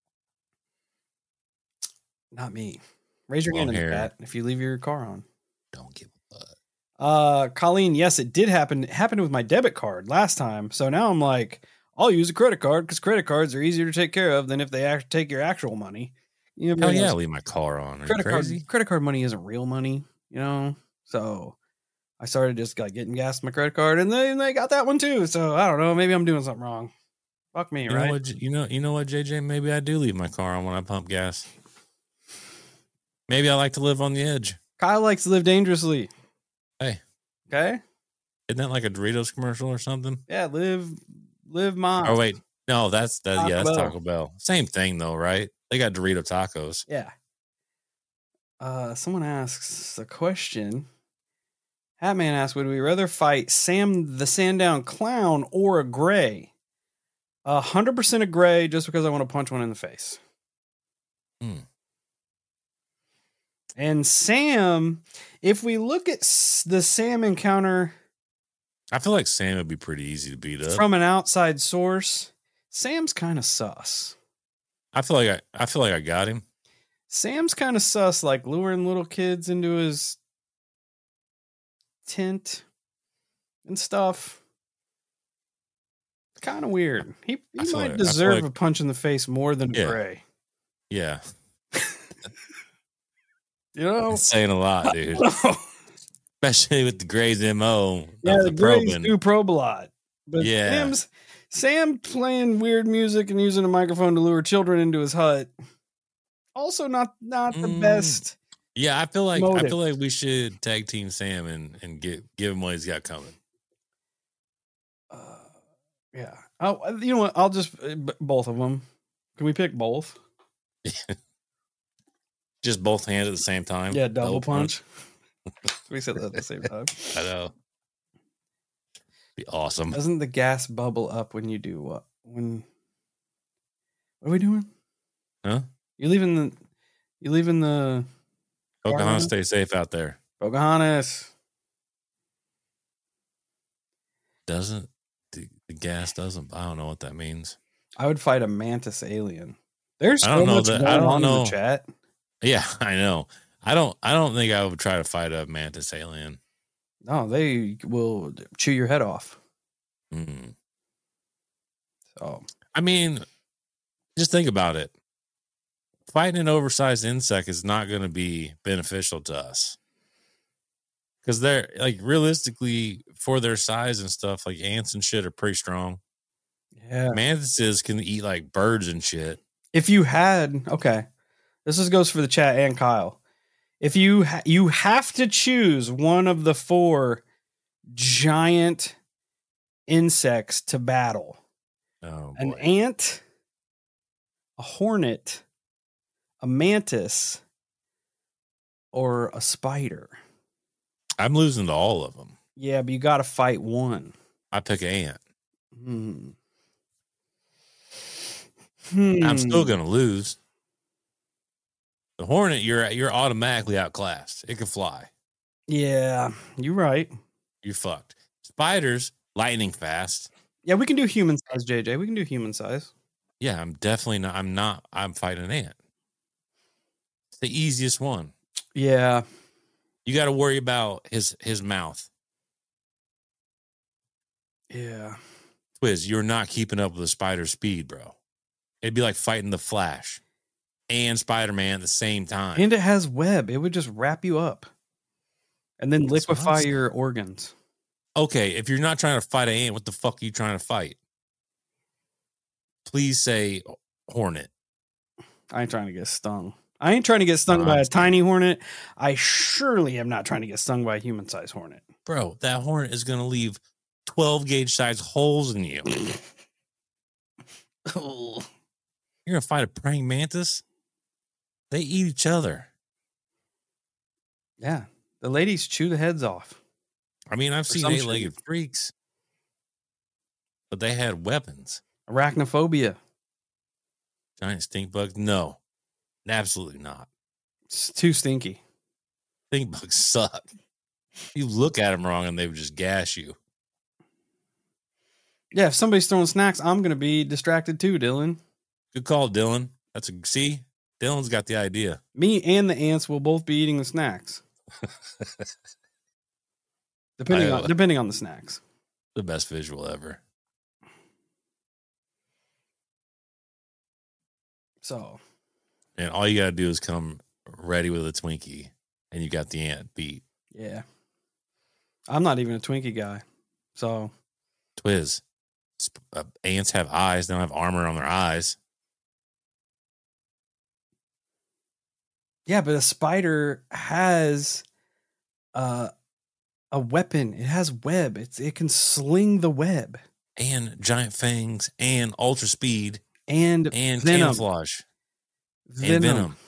S2: Not me. Raise your
S3: Well,
S2: hand in the
S3: here.
S2: chat if you leave your car on.
S3: Don't give a fuck.
S2: Uh, Colleen, yes, it did happen. It happened with my debit card last time. So now I'm like, I'll use a credit card because credit cards are easier to take care of than if they act- take your actual money. You know,
S3: Hell yeah, leave my car on. Are you
S2: credit
S3: crazy?
S2: card, credit card money isn't real money, you know? So I started just like getting gas with my credit card and then they got that one too. So I don't know. Maybe I'm doing something wrong. Fuck me,
S3: You
S2: right?
S3: know what? You know, you know what, J J? Maybe I do leave my car on when I pump gas. Maybe I like to live on the edge.
S2: Kyle likes to live dangerously.
S3: Hey.
S2: Okay.
S3: Isn't that like a Doritos commercial or something?
S2: Yeah. Live, live mine.
S3: Oh wait, no, that's that.
S2: Taco
S3: Yeah, that's
S2: Bell.
S3: Taco Bell. Same thing though, right? They got Dorito tacos.
S2: Yeah. Uh, someone asks a question. Hatman asks, would we rather fight Sam the Sandown Clown or a Gray? A hundred percent a Gray just because I want to punch one in the face.
S3: Hmm.
S2: And Sam, if we look at s- the Sam encounter
S3: I feel like Sam would be pretty easy to beat up.
S2: from an outside source, Sam's kind of sus.
S3: I feel like I, I feel like I got him.
S2: Sam's kind of sus, like luring little kids into his tent and stuff. Kind of weird. He,
S3: I
S2: he
S3: feel
S2: might
S3: like- I feel
S2: deserve
S3: like-
S2: a punch in the face more than a
S3: Yeah.
S2: Gray.
S3: Yeah,
S2: You know?
S3: it's saying a lot, dude. Especially with the Gray's M O.
S2: Yeah,
S3: of
S2: the
S3: the
S2: Grays
S3: probing.
S2: do probe a lot. But
S3: Yeah.
S2: Sam's, Sam playing weird music and using a microphone to lure children into his hut. Also not not the
S3: Mm.
S2: best.
S3: Yeah, I feel like I
S2: Motive.
S3: feel like we should tag team Sam and and get give him what he's got coming.
S2: Uh, yeah. Oh, you know what? I'll just uh, b- both of them. Can we pick both?
S3: Just both hands at the same time.
S2: Yeah, double punch. We said that at the same time.
S3: I know. Be awesome.
S2: Doesn't the gas bubble up when you do what? When what are we doing?
S3: Huh?
S2: You leaving the you leaving the
S3: Pocahontas, stay safe out there.
S2: Pocahontas.
S3: Doesn't the, the gas doesn't? I don't know what that means.
S2: I would fight a mantis alien. There's
S3: I
S2: so
S3: don't know
S2: much
S3: that-
S2: going
S3: I don't
S2: on in
S3: know.
S2: the chat.
S3: Yeah, I know. I don't. I don't think I would try to fight a mantis alien.
S2: No, they will chew your head off.
S3: Mm.
S2: So
S3: I mean, just think about it. Fighting an oversized insect is not going to be beneficial to us because they're like realistically for their size and stuff. Like ants and shit are pretty strong.
S2: yeah.
S3: Mantises can eat like birds and shit.
S2: If you had okay, this is goes for the chat and Kyle. If you ha- you have to choose one of the four giant insects to battle,
S3: Oh,
S2: an
S3: boy.
S2: ant, a hornet, a mantis, or a spider.
S3: I'm losing to all of them.
S2: Yeah, but you got to fight one.
S3: I pick an ant.
S2: Hmm.
S3: I'm still
S2: Hmm.
S3: going to lose. The hornet, you're you're automatically outclassed. It can fly.
S2: Yeah, you're right.
S3: You're fucked. Spiders, lightning fast.
S2: Yeah, we can do human size, J J. We can do human size.
S3: Yeah, I'm definitely not. I'm not. I'm fighting an ant. It's the easiest one.
S2: Yeah.
S3: You got to worry about his his mouth.
S2: Yeah.
S3: Twiz, you're not keeping up with the spider's speed, bro. It'd be like fighting the Flash and Spider-Man at the same time.
S2: And it has web. It would just wrap you up and then
S3: That's what I'm
S2: liquefy
S3: saying.
S2: your organs.
S3: Okay, if you're not trying to fight an ant, what the fuck are you trying to fight? Please say hornet.
S2: I ain't trying to get stung. I ain't trying to get stung
S3: No,
S2: by
S3: I'm
S2: a tiny hornet. I surely am not trying to get stung by a human-sized hornet.
S3: Bro, that hornet is going to leave twelve gauge size holes in you. You're going to fight a praying mantis? They eat each other.
S2: Yeah. The ladies chew the heads off.
S3: I mean, I've
S2: For
S3: seen
S2: some
S3: eight-legged freaks, but they had weapons.
S2: Arachnophobia.
S3: Giant stink bugs? No, absolutely not.
S2: It's too stinky.
S3: Stink bugs suck. You look at them wrong and they would just gas you.
S2: Yeah, if somebody's throwing snacks, I'm going to be distracted too, Dylan.
S3: Good call, Dylan. That's a see. Dylan's got the idea.
S2: Me and the ants will both be eating the snacks. Depending
S3: I,
S2: on depending on the snacks.
S3: The best visual ever.
S2: So,
S3: And all you got to do is come ready with a Twinkie, and you got the ant beat.
S2: yeah. I'm not even a Twinkie guy. So,
S3: Twiz. Sp- uh, ants have eyes. They don't have armor on their eyes.
S2: yeah, but a spider has uh, a weapon. It has web. It's it can sling the web
S3: And giant fangs and ultra speed
S2: and
S3: and
S2: venom.
S3: camouflage
S2: Venom.
S3: and venom.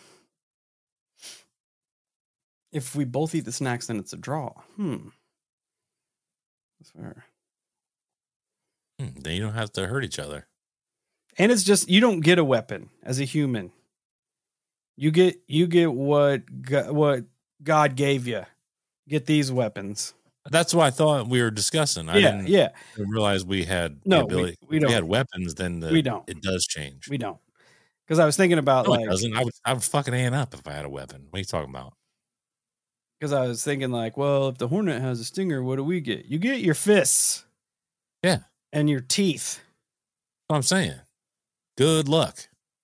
S2: If we both eat the snacks, then it's a draw. Hmm. That's fair.
S3: Hmm, then you don't have to hurt each other.
S2: And it's just you don't get a weapon as a human. You get you get what God, what God gave you. Get these weapons.
S3: That's what I thought we were discussing. I
S2: yeah,
S3: didn't
S2: yeah.
S3: realize we had
S2: No,
S3: the ability.
S2: we, we
S3: if
S2: don't.
S3: we had weapons, then the,
S2: We don't.
S3: it does change.
S2: We don't. Because I was thinking about
S3: No,
S2: like
S3: it doesn't. I would, I would fucking ant up if I had a weapon. What are you talking about?
S2: because I was thinking like, well, if the hornet has a stinger, what do we get? You get your fists.
S3: Yeah.
S2: And your teeth.
S3: That's what I'm saying. Good luck.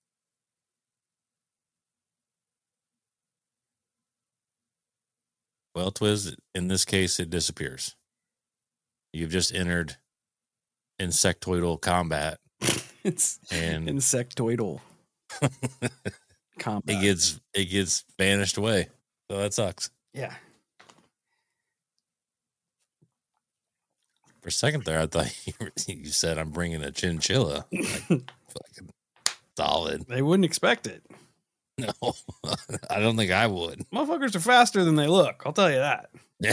S3: Well, Twiz, in this case, it disappears. You've just entered insectoidal combat.
S2: It's
S3: And
S2: insectoidal combat.
S3: it gets it gets vanished away. So that sucks.
S2: Yeah.
S3: For a second there, I thought you, were, you said I'm bringing a chinchilla. Like, fucking solid.
S2: They wouldn't expect it.
S3: No, I don't think I would.
S2: Motherfuckers are faster than they look. I'll tell you that.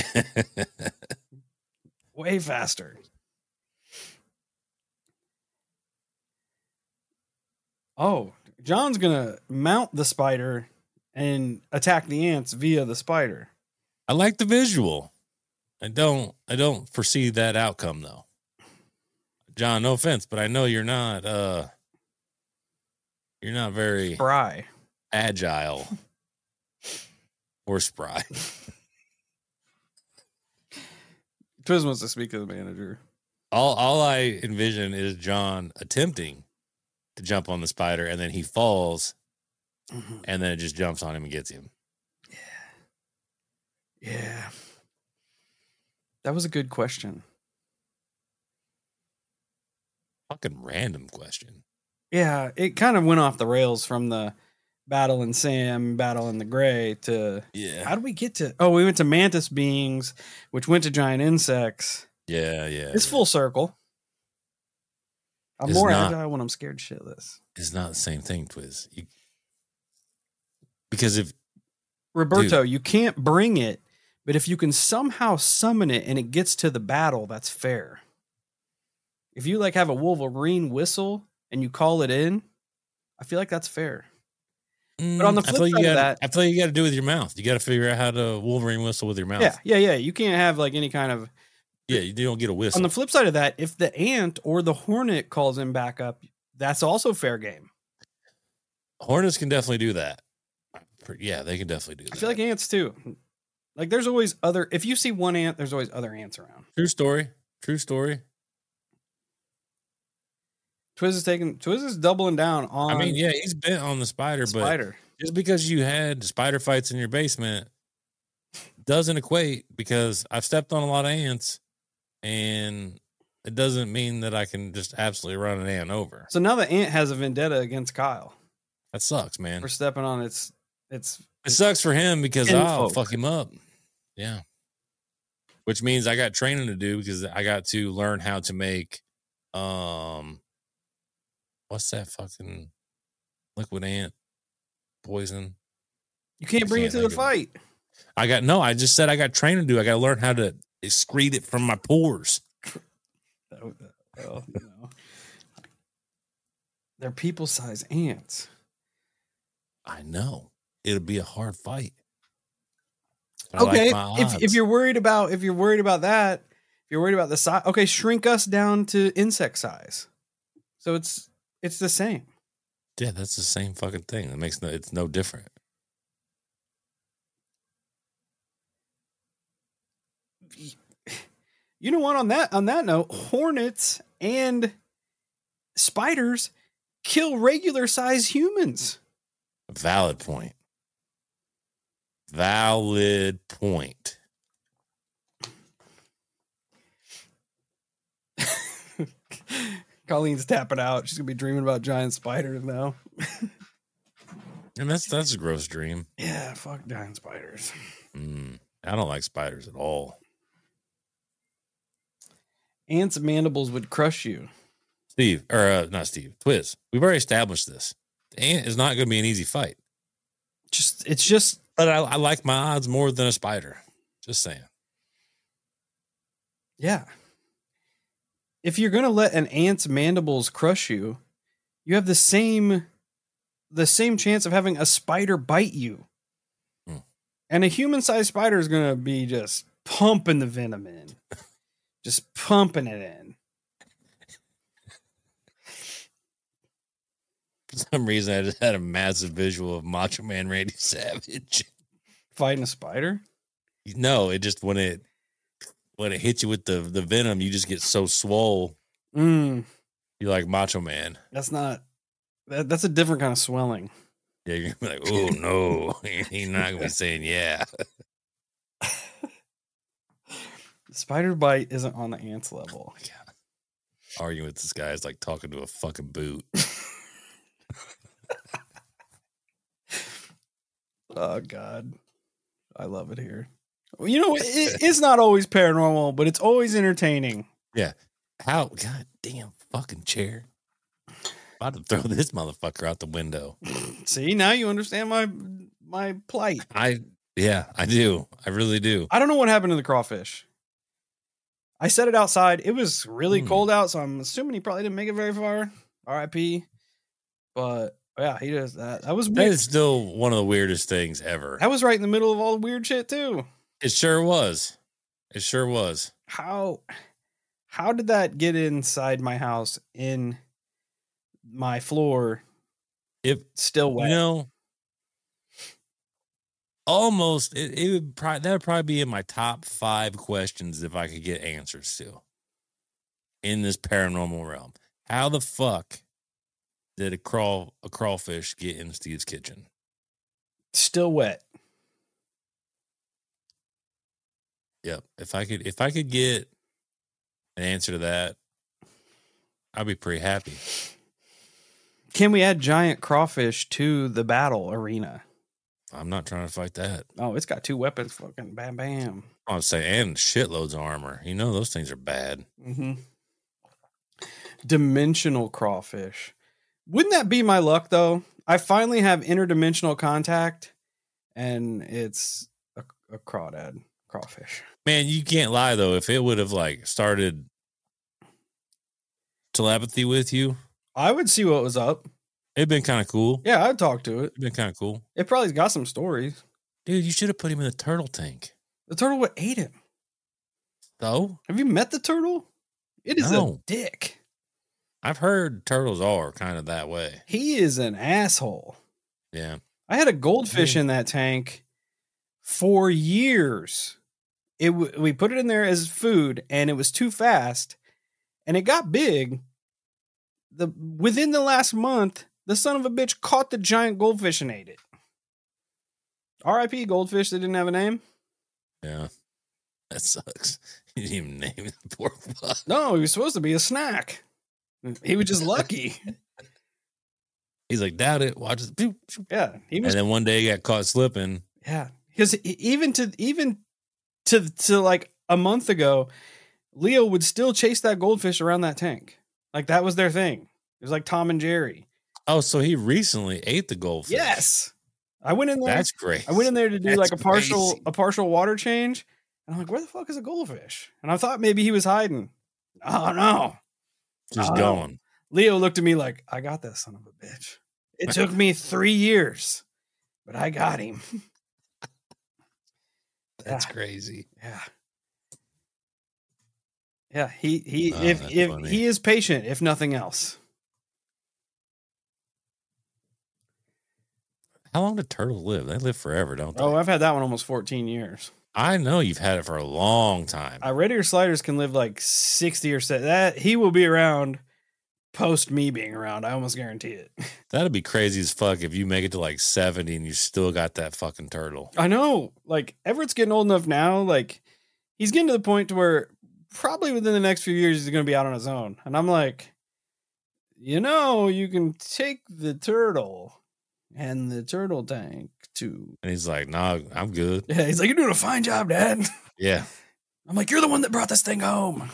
S2: Way faster. Oh, John's gonna mount the spider and attack the ants via the spider.
S3: I like the visual. I don't. I don't foresee that outcome though. John, no offense, but I know you're not. Uh, you're not very
S2: Spry.
S3: agile or spry.
S2: Twiz wants to speak to the manager.
S3: All all I envision is John attempting to jump on the spider, and then he falls,
S2: Mm-hmm.
S3: and then it just jumps on him and gets him.
S2: Yeah. Yeah. That was a good question.
S3: Fucking random question.
S2: Yeah, it kind of went off the rails from the battle in Sam, battle in the Gray to
S3: Yeah.
S2: how did we get to? Oh, we went to mantis beings, which went to giant insects.
S3: Yeah, yeah.
S2: It's full circle. I'm
S3: It's
S2: more
S3: not.
S2: agile when I'm scared shitless.
S3: It's not the same thing, Twiz. You, because if
S2: Roberto, you can't bring it, but if you can somehow summon it and it gets to the battle, that's fair. If you like have a Wolverine whistle and you call it in, I feel like that's fair. But on the
S3: I
S2: flip
S3: feel
S2: side
S3: you
S2: of
S3: gotta,
S2: that,
S3: I feel you got to do it with your mouth. You got to figure out how to Wolverine whistle with your mouth.
S2: yeah, yeah, yeah. You can't have like any kind of.
S3: yeah. You don't get a whistle.
S2: On the flip side of that, if the ant or the hornet calls him back up,
S4: That's also fair game.
S3: Hornets can definitely do that. Yeah, they can definitely do that.
S4: I feel like ants too. Like there's always other, if you see one ant, there's always other ants around.
S3: True story. True story.
S4: Twiz is taking, Twiz is doubling down on.
S3: I mean, yeah, he's bent on the spider,
S4: spider.
S3: but just because you had spider fights in your basement doesn't equate, because I've stepped on a lot of ants, and it doesn't mean that I can just absolutely run an ant over.
S4: So now the ant has a vendetta against Kyle.
S3: That sucks, man.
S4: For stepping on its, its.
S3: It sucks for him because
S4: Kinfolk.
S3: I'll fuck him up. Yeah. Which means I got training to do, because I got to learn how to make, um, what's that fucking liquid ant poison?
S4: You can't bring
S3: can't
S4: it to the
S3: think of
S4: fight.
S3: I got, no, I just said I got training to do. I got to learn how to excrete it from my pores.
S4: Oh, well, you know. They're people-sized ants.
S3: I know. It'll be a hard fight. But I
S4: Okay,
S3: like my
S4: if
S3: odds.
S4: if you're worried about if you're worried about that, if you're worried about the size, okay, shrink us down to insect size. So it's it's the same.
S3: Yeah, that's the same fucking thing. It makes no, it's no different.
S4: You know what? On that on that note, hornets and spiders kill regular size humans.
S3: Valid point. Valid point.
S4: Colleen's tapping out. She's gonna be dreaming about giant spiders now.
S3: And that's that's a gross dream.
S4: Yeah, fuck giant spiders.
S3: Mm, I don't like spiders at all.
S4: Ants' mandibles would crush you.
S3: Steve, or uh, not Steve, Twiz. We've already established this. The ant is not going to be an easy fight.
S4: Just it's just
S3: But I, I like my odds more than a spider. Just saying.
S4: yeah. If you're gonna let an ant's mandibles crush you, you have the same the same chance of having a spider bite you.
S3: Hmm.
S4: And a human-sized spider is gonna be just pumping the venom in. Just pumping it in.
S3: For some reason, I just had a massive visual of Macho Man Randy Savage.
S4: Fighting a spider?
S3: No, it just when it when it hits you with the the venom, you just get so swole.
S4: Mm,
S3: You're like Macho Man.
S4: that's not that, that's a different kind of swelling.
S3: Yeah, you're gonna be like, oh no, he's not gonna be saying yeah.
S4: The spider bite isn't on the ant's level.
S3: God. Arguing with this guy is like talking to a fucking boot.
S4: Oh God, I love it here. Well, you know, it, it's not always paranormal, but it's always entertaining.
S3: Yeah. How? God damn fucking chair. About to throw this motherfucker out the window.
S4: See, now you understand my my plight.
S3: I yeah, I do. I really do.
S4: I don't know what happened to the crawfish. I set it outside. It was really
S3: Hmm.
S4: cold out, so I'm assuming he probably didn't make it very far. R I P. But yeah, he does that. That was
S3: That
S4: weird.
S3: is still one of the weirdest things ever.
S4: That was right in the middle of all the weird shit too.
S3: It sure was. It sure was.
S4: How how did that get inside my house in my floor
S3: If
S4: still wet?
S3: you know, almost it, it would probably that would probably be in my top five questions if I could get answers to in this paranormal realm. How the fuck did a crawl a crawfish get in Steve's kitchen?
S4: Still wet.
S3: Yep. If I could if I could get an answer to that, I'd be pretty happy.
S4: Can we add giant crawfish to the battle arena?
S3: I'm not trying to fight that.
S4: Oh, it's got two weapons. Fucking bam, bam.
S3: I would say, and shitloads of armor. You know those things are bad.
S4: Mm-hmm. Dimensional crawfish. Wouldn't that be my luck, though? I finally have interdimensional contact, and it's a, a crawdad crawfish.
S3: Man, you can't lie though. If it would have like started telepathy with you,
S4: I would see what was up.
S3: it'd been kind of cool.
S4: Yeah, I'd talk to it.
S3: It'd been kind of cool.
S4: It probably got some stories.
S3: Dude, you should have put him in the turtle tank.
S4: The turtle would ate him.
S3: So
S4: Have you met the turtle? It is a
S3: No.
S4: dick.
S3: I've heard turtles are kind of that way.
S4: He is an asshole.
S3: Yeah.
S4: I had a goldfish
S3: Yeah.
S4: in that tank for years. It w- we put it in there as food, and it was too fast, and it got big. The within the last month, the son of a bitch caught the giant goldfish and ate it. R I P goldfish that didn't have a name.
S3: Yeah. That sucks. You didn't even name it. Poor fuck.
S4: No, he was supposed to be a snack. He was just lucky.
S3: He's like, doubt it. Watch it. Boop, boop.
S4: Yeah, he
S3: And
S4: was.
S3: then one day he got caught slipping.
S4: Yeah, because even to even to to like a month ago, Leo would still chase that goldfish around that tank. Like that was their thing. It was like Tom and Jerry.
S3: Oh, so he recently ate the goldfish.
S4: Yes, I went in there.
S3: That's great.
S4: I went in there to do
S3: That's
S4: like a partial
S3: crazy.
S4: a partial water change, and I'm like, where the fuck is a goldfish? And I thought maybe he was hiding. Oh no,
S3: Just
S4: Oh.
S3: going.
S4: Leo looked at me like, I got that son of a bitch. It took me three years, but I got him.
S3: That's
S4: Yeah.
S3: crazy.
S4: Yeah. Yeah, he he
S3: Oh,
S4: if
S3: that's
S4: if
S3: funny.
S4: he is patient, if nothing else.
S3: How long do turtles live? They live forever, don't they?
S4: Oh, I've had that one almost fourteen years.
S3: I know you've had it for a long time.
S4: I red ear sliders can live like sixty or so. That he will be around post me being around. I almost guarantee it.
S3: That'd be crazy as fuck if you make it to like seventy and you still got that fucking turtle.
S4: I know. Like Everett's getting old enough now. Like he's getting to the point to where probably within the next few years he's going to be out on his own. And I'm like, you know, you can take the turtle and the turtle tank to.
S3: And he's like, nah, I'm good.
S4: Yeah, he's like, you're doing a fine job, Dad.
S3: Yeah.
S4: I'm like, you're the one that brought this thing home.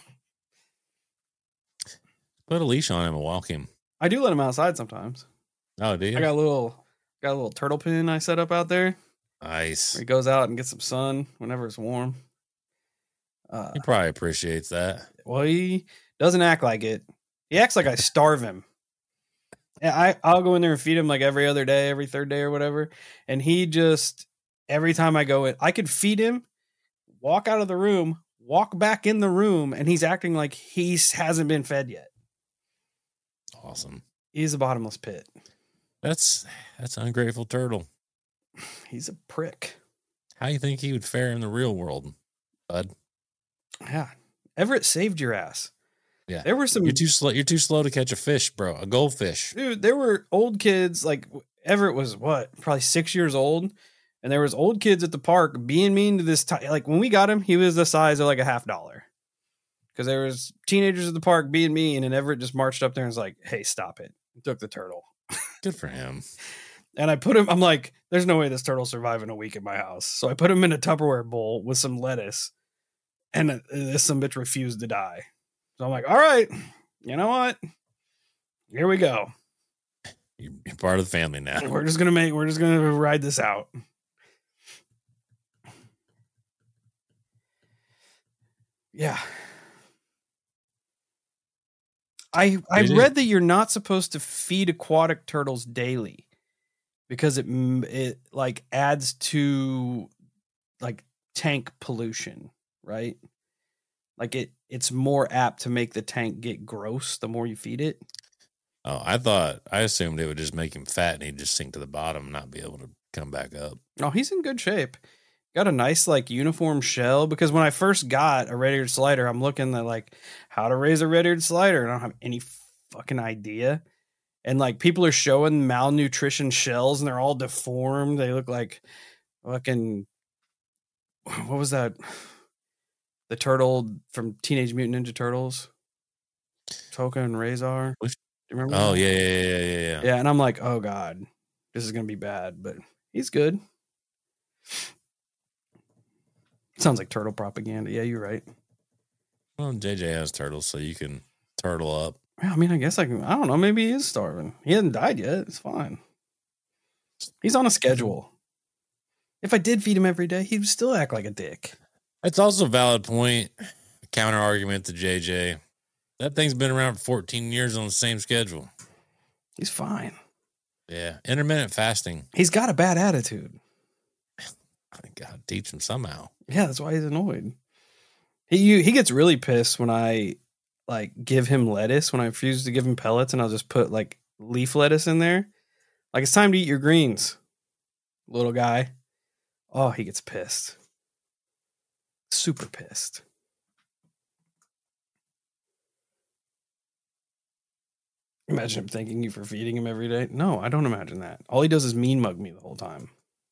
S3: Put a leash on him and walk him.
S4: I do let him outside sometimes.
S3: Oh, do you?
S4: I got a little, got a little turtle pen I set up out there.
S3: Nice.
S4: Where he goes out and gets some sun whenever it's warm. Uh,
S3: He probably appreciates that.
S4: well, he doesn't act like it. He acts like I starve him. And I, I'll go in there and feed him like every other day, every third day or whatever. And he just, every time I go in, I could feed him, walk out of the room, walk back in the room, and he's acting like he hasn't been fed yet.
S3: Awesome.
S4: He's a bottomless pit.
S3: That's that's an ungrateful turtle.
S4: He's a prick.
S3: How you think he would fare in the real world, bud?
S4: Yeah. Everett saved your ass.
S3: Yeah.
S4: There were some
S3: You're too slow. You're too slow to catch a fish, bro. A goldfish.
S4: dude, there were old kids, like Everett was what, probably six years old. And there was old kids at the park being mean to this ti- like when we got him, he was the size of like a half dollar. Because there was teenagers at the park being mean, and Everett just marched up there and was like, hey, stop it. And took the turtle.
S3: Good for him.
S4: And I put him, I'm like, there's no way this turtle's surviving a week in my house. So I put him in a Tupperware bowl with some lettuce. And uh, this some bitch refused to die. So I'm like, all right, you know what? Here we go.
S3: You're you're part of the family now.
S4: We're just gonna make we're just gonna ride this out. Yeah. I I
S3: Did it-
S4: read that you're not supposed to feed aquatic turtles daily because it m- it like adds to like tank pollution, right? Like it it's more apt to make the tank get gross the more you feed it.
S3: Oh, I thought I assumed it would just make him fat and he'd just sink to the bottom and not be able to come back up.
S4: No, he's in good shape. Got a nice like uniform shell because when I first got a red-eared slider, I'm looking at like how to raise a red-eared slider, and I don't have any fucking idea. And like people are showing malnutrition shells, and they're all deformed. They look like fucking what was that? The turtle from Teenage Mutant Ninja Turtles, Toka and Razor.
S3: Which-
S4: Do you remember?
S3: Oh
S4: that?
S3: yeah, yeah, yeah, yeah, yeah, yeah.
S4: Yeah, and I'm like, oh god, this is gonna be bad, but he's good. Sounds like turtle propaganda. Yeah, you're right.
S3: Well, J J has turtles, so you can turtle up.
S4: Yeah, I mean, I guess I can. I don't know. Maybe he is starving. He hasn't died yet. It's fine. He's on a schedule. If I did feed him every day, he would still act like a dick.
S3: That's also a valid point. Counter argument to J J. That thing's been around for fourteen years on the same schedule.
S4: He's fine.
S3: Yeah. Intermittent fasting.
S4: He's got a bad attitude.
S3: I gotta teach him somehow.
S4: Yeah, that's why he's annoyed. He he gets really pissed when I like give him lettuce when I refuse to give him pellets, and I'll just put like leaf lettuce in there. Like, it's time to eat your greens, little guy. Oh, he gets pissed. Super pissed. Imagine him thanking you for feeding him every day. No, I don't imagine that. All he does is mean mug me the whole time.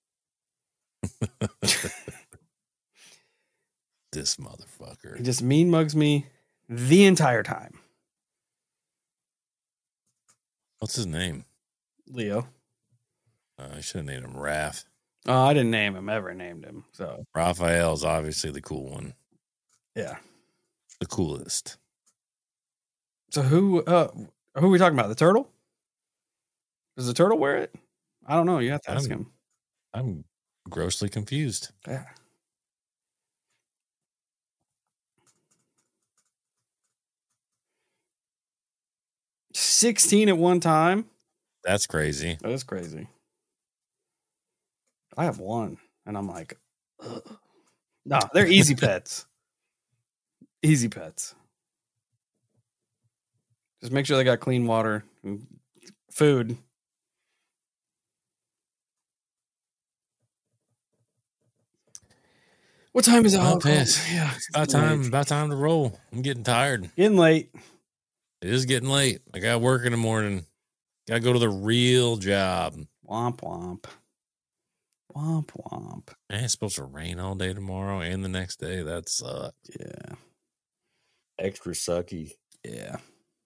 S3: This motherfucker.
S4: He just mean mugs me the entire time.
S3: What's his name?
S4: Leo.
S3: Uh, I should have named him Raph.
S4: Oh, I didn't name him. Ever named him. So
S3: Raphael's obviously the cool one.
S4: yeah,
S3: The coolest.
S4: So who uh who are we talking about? The turtle? Does the turtle wear it? I don't know. You have to ask
S3: I'm,
S4: him.
S3: I'm grossly confused.
S4: Yeah. sixteen at one time.
S3: That's crazy.
S4: That is crazy. I have one, and I'm like, ugh. No, they're easy pets. Easy pets. Just make sure they got clean water and food. What time is it?
S3: I'm
S4: Oh,
S3: pissed.
S4: yeah,
S3: It's about time. About time to roll. I'm getting tired.
S4: Getting late.
S3: It is getting late. I got work in the morning. Got to go to the real job.
S4: Womp womp. Womp womp.
S3: And it's supposed to rain all day tomorrow and the next day. That sucks.
S4: Yeah.
S5: Extra sucky.
S4: Yeah.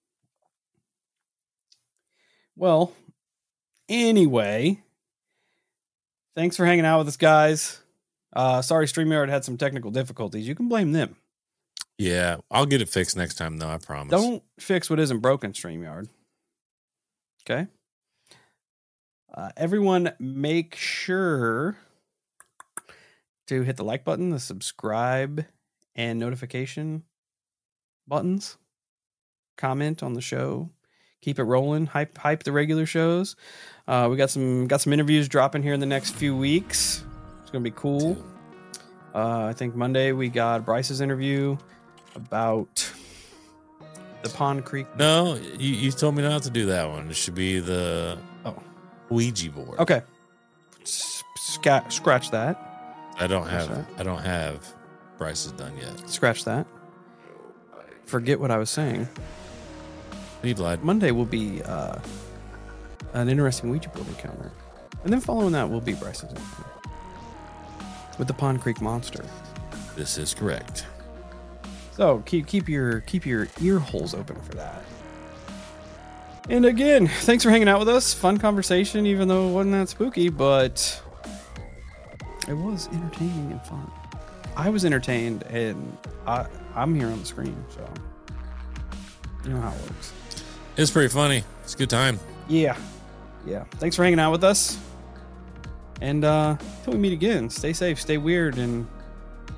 S4: Well, anyway, thanks for hanging out with us, guys. Uh, sorry, StreamYard had some technical difficulties. You can blame them.
S3: Yeah, I'll get it fixed next time, though. I promise.
S4: Don't fix what isn't broken, StreamYard. Okay. Uh, everyone, make sure to hit the like button, the subscribe, and notification buttons. Comment on the show. Keep it rolling. Hype, hype the regular shows. Uh, we got some got some interviews dropping here in the next few weeks. It's gonna be cool. Uh, I think Monday we got Bryce's interview about the Pond Creek.
S3: No, you, you told me not to do that one. It should be the
S4: Oh.
S3: Ouija board.
S4: Okay. S- sca- scratch that.
S3: I don't
S4: What's
S3: have.
S4: that?
S3: I don't have Bryce's done yet.
S4: Scratch that. Forget what I was saying.
S3: He lied.
S4: Monday will be uh, an interesting Ouija board encounter. And then following that will be Bryce's interview with the Pond Creek Monster.
S3: This is correct.
S4: So keep keep your keep your ear holes open for that. And again, thanks for hanging out with us. Fun conversation, even though it wasn't that spooky, but it was entertaining and fun. I was entertained, and I, I'm here on the screen, so you know how it works.
S3: It's pretty funny. It's a good time.
S4: Yeah. Yeah. Thanks for hanging out with us. And uh until we meet again, stay safe, stay weird, and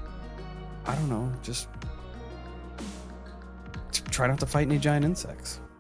S4: I don't know, just try not to fight any giant insects.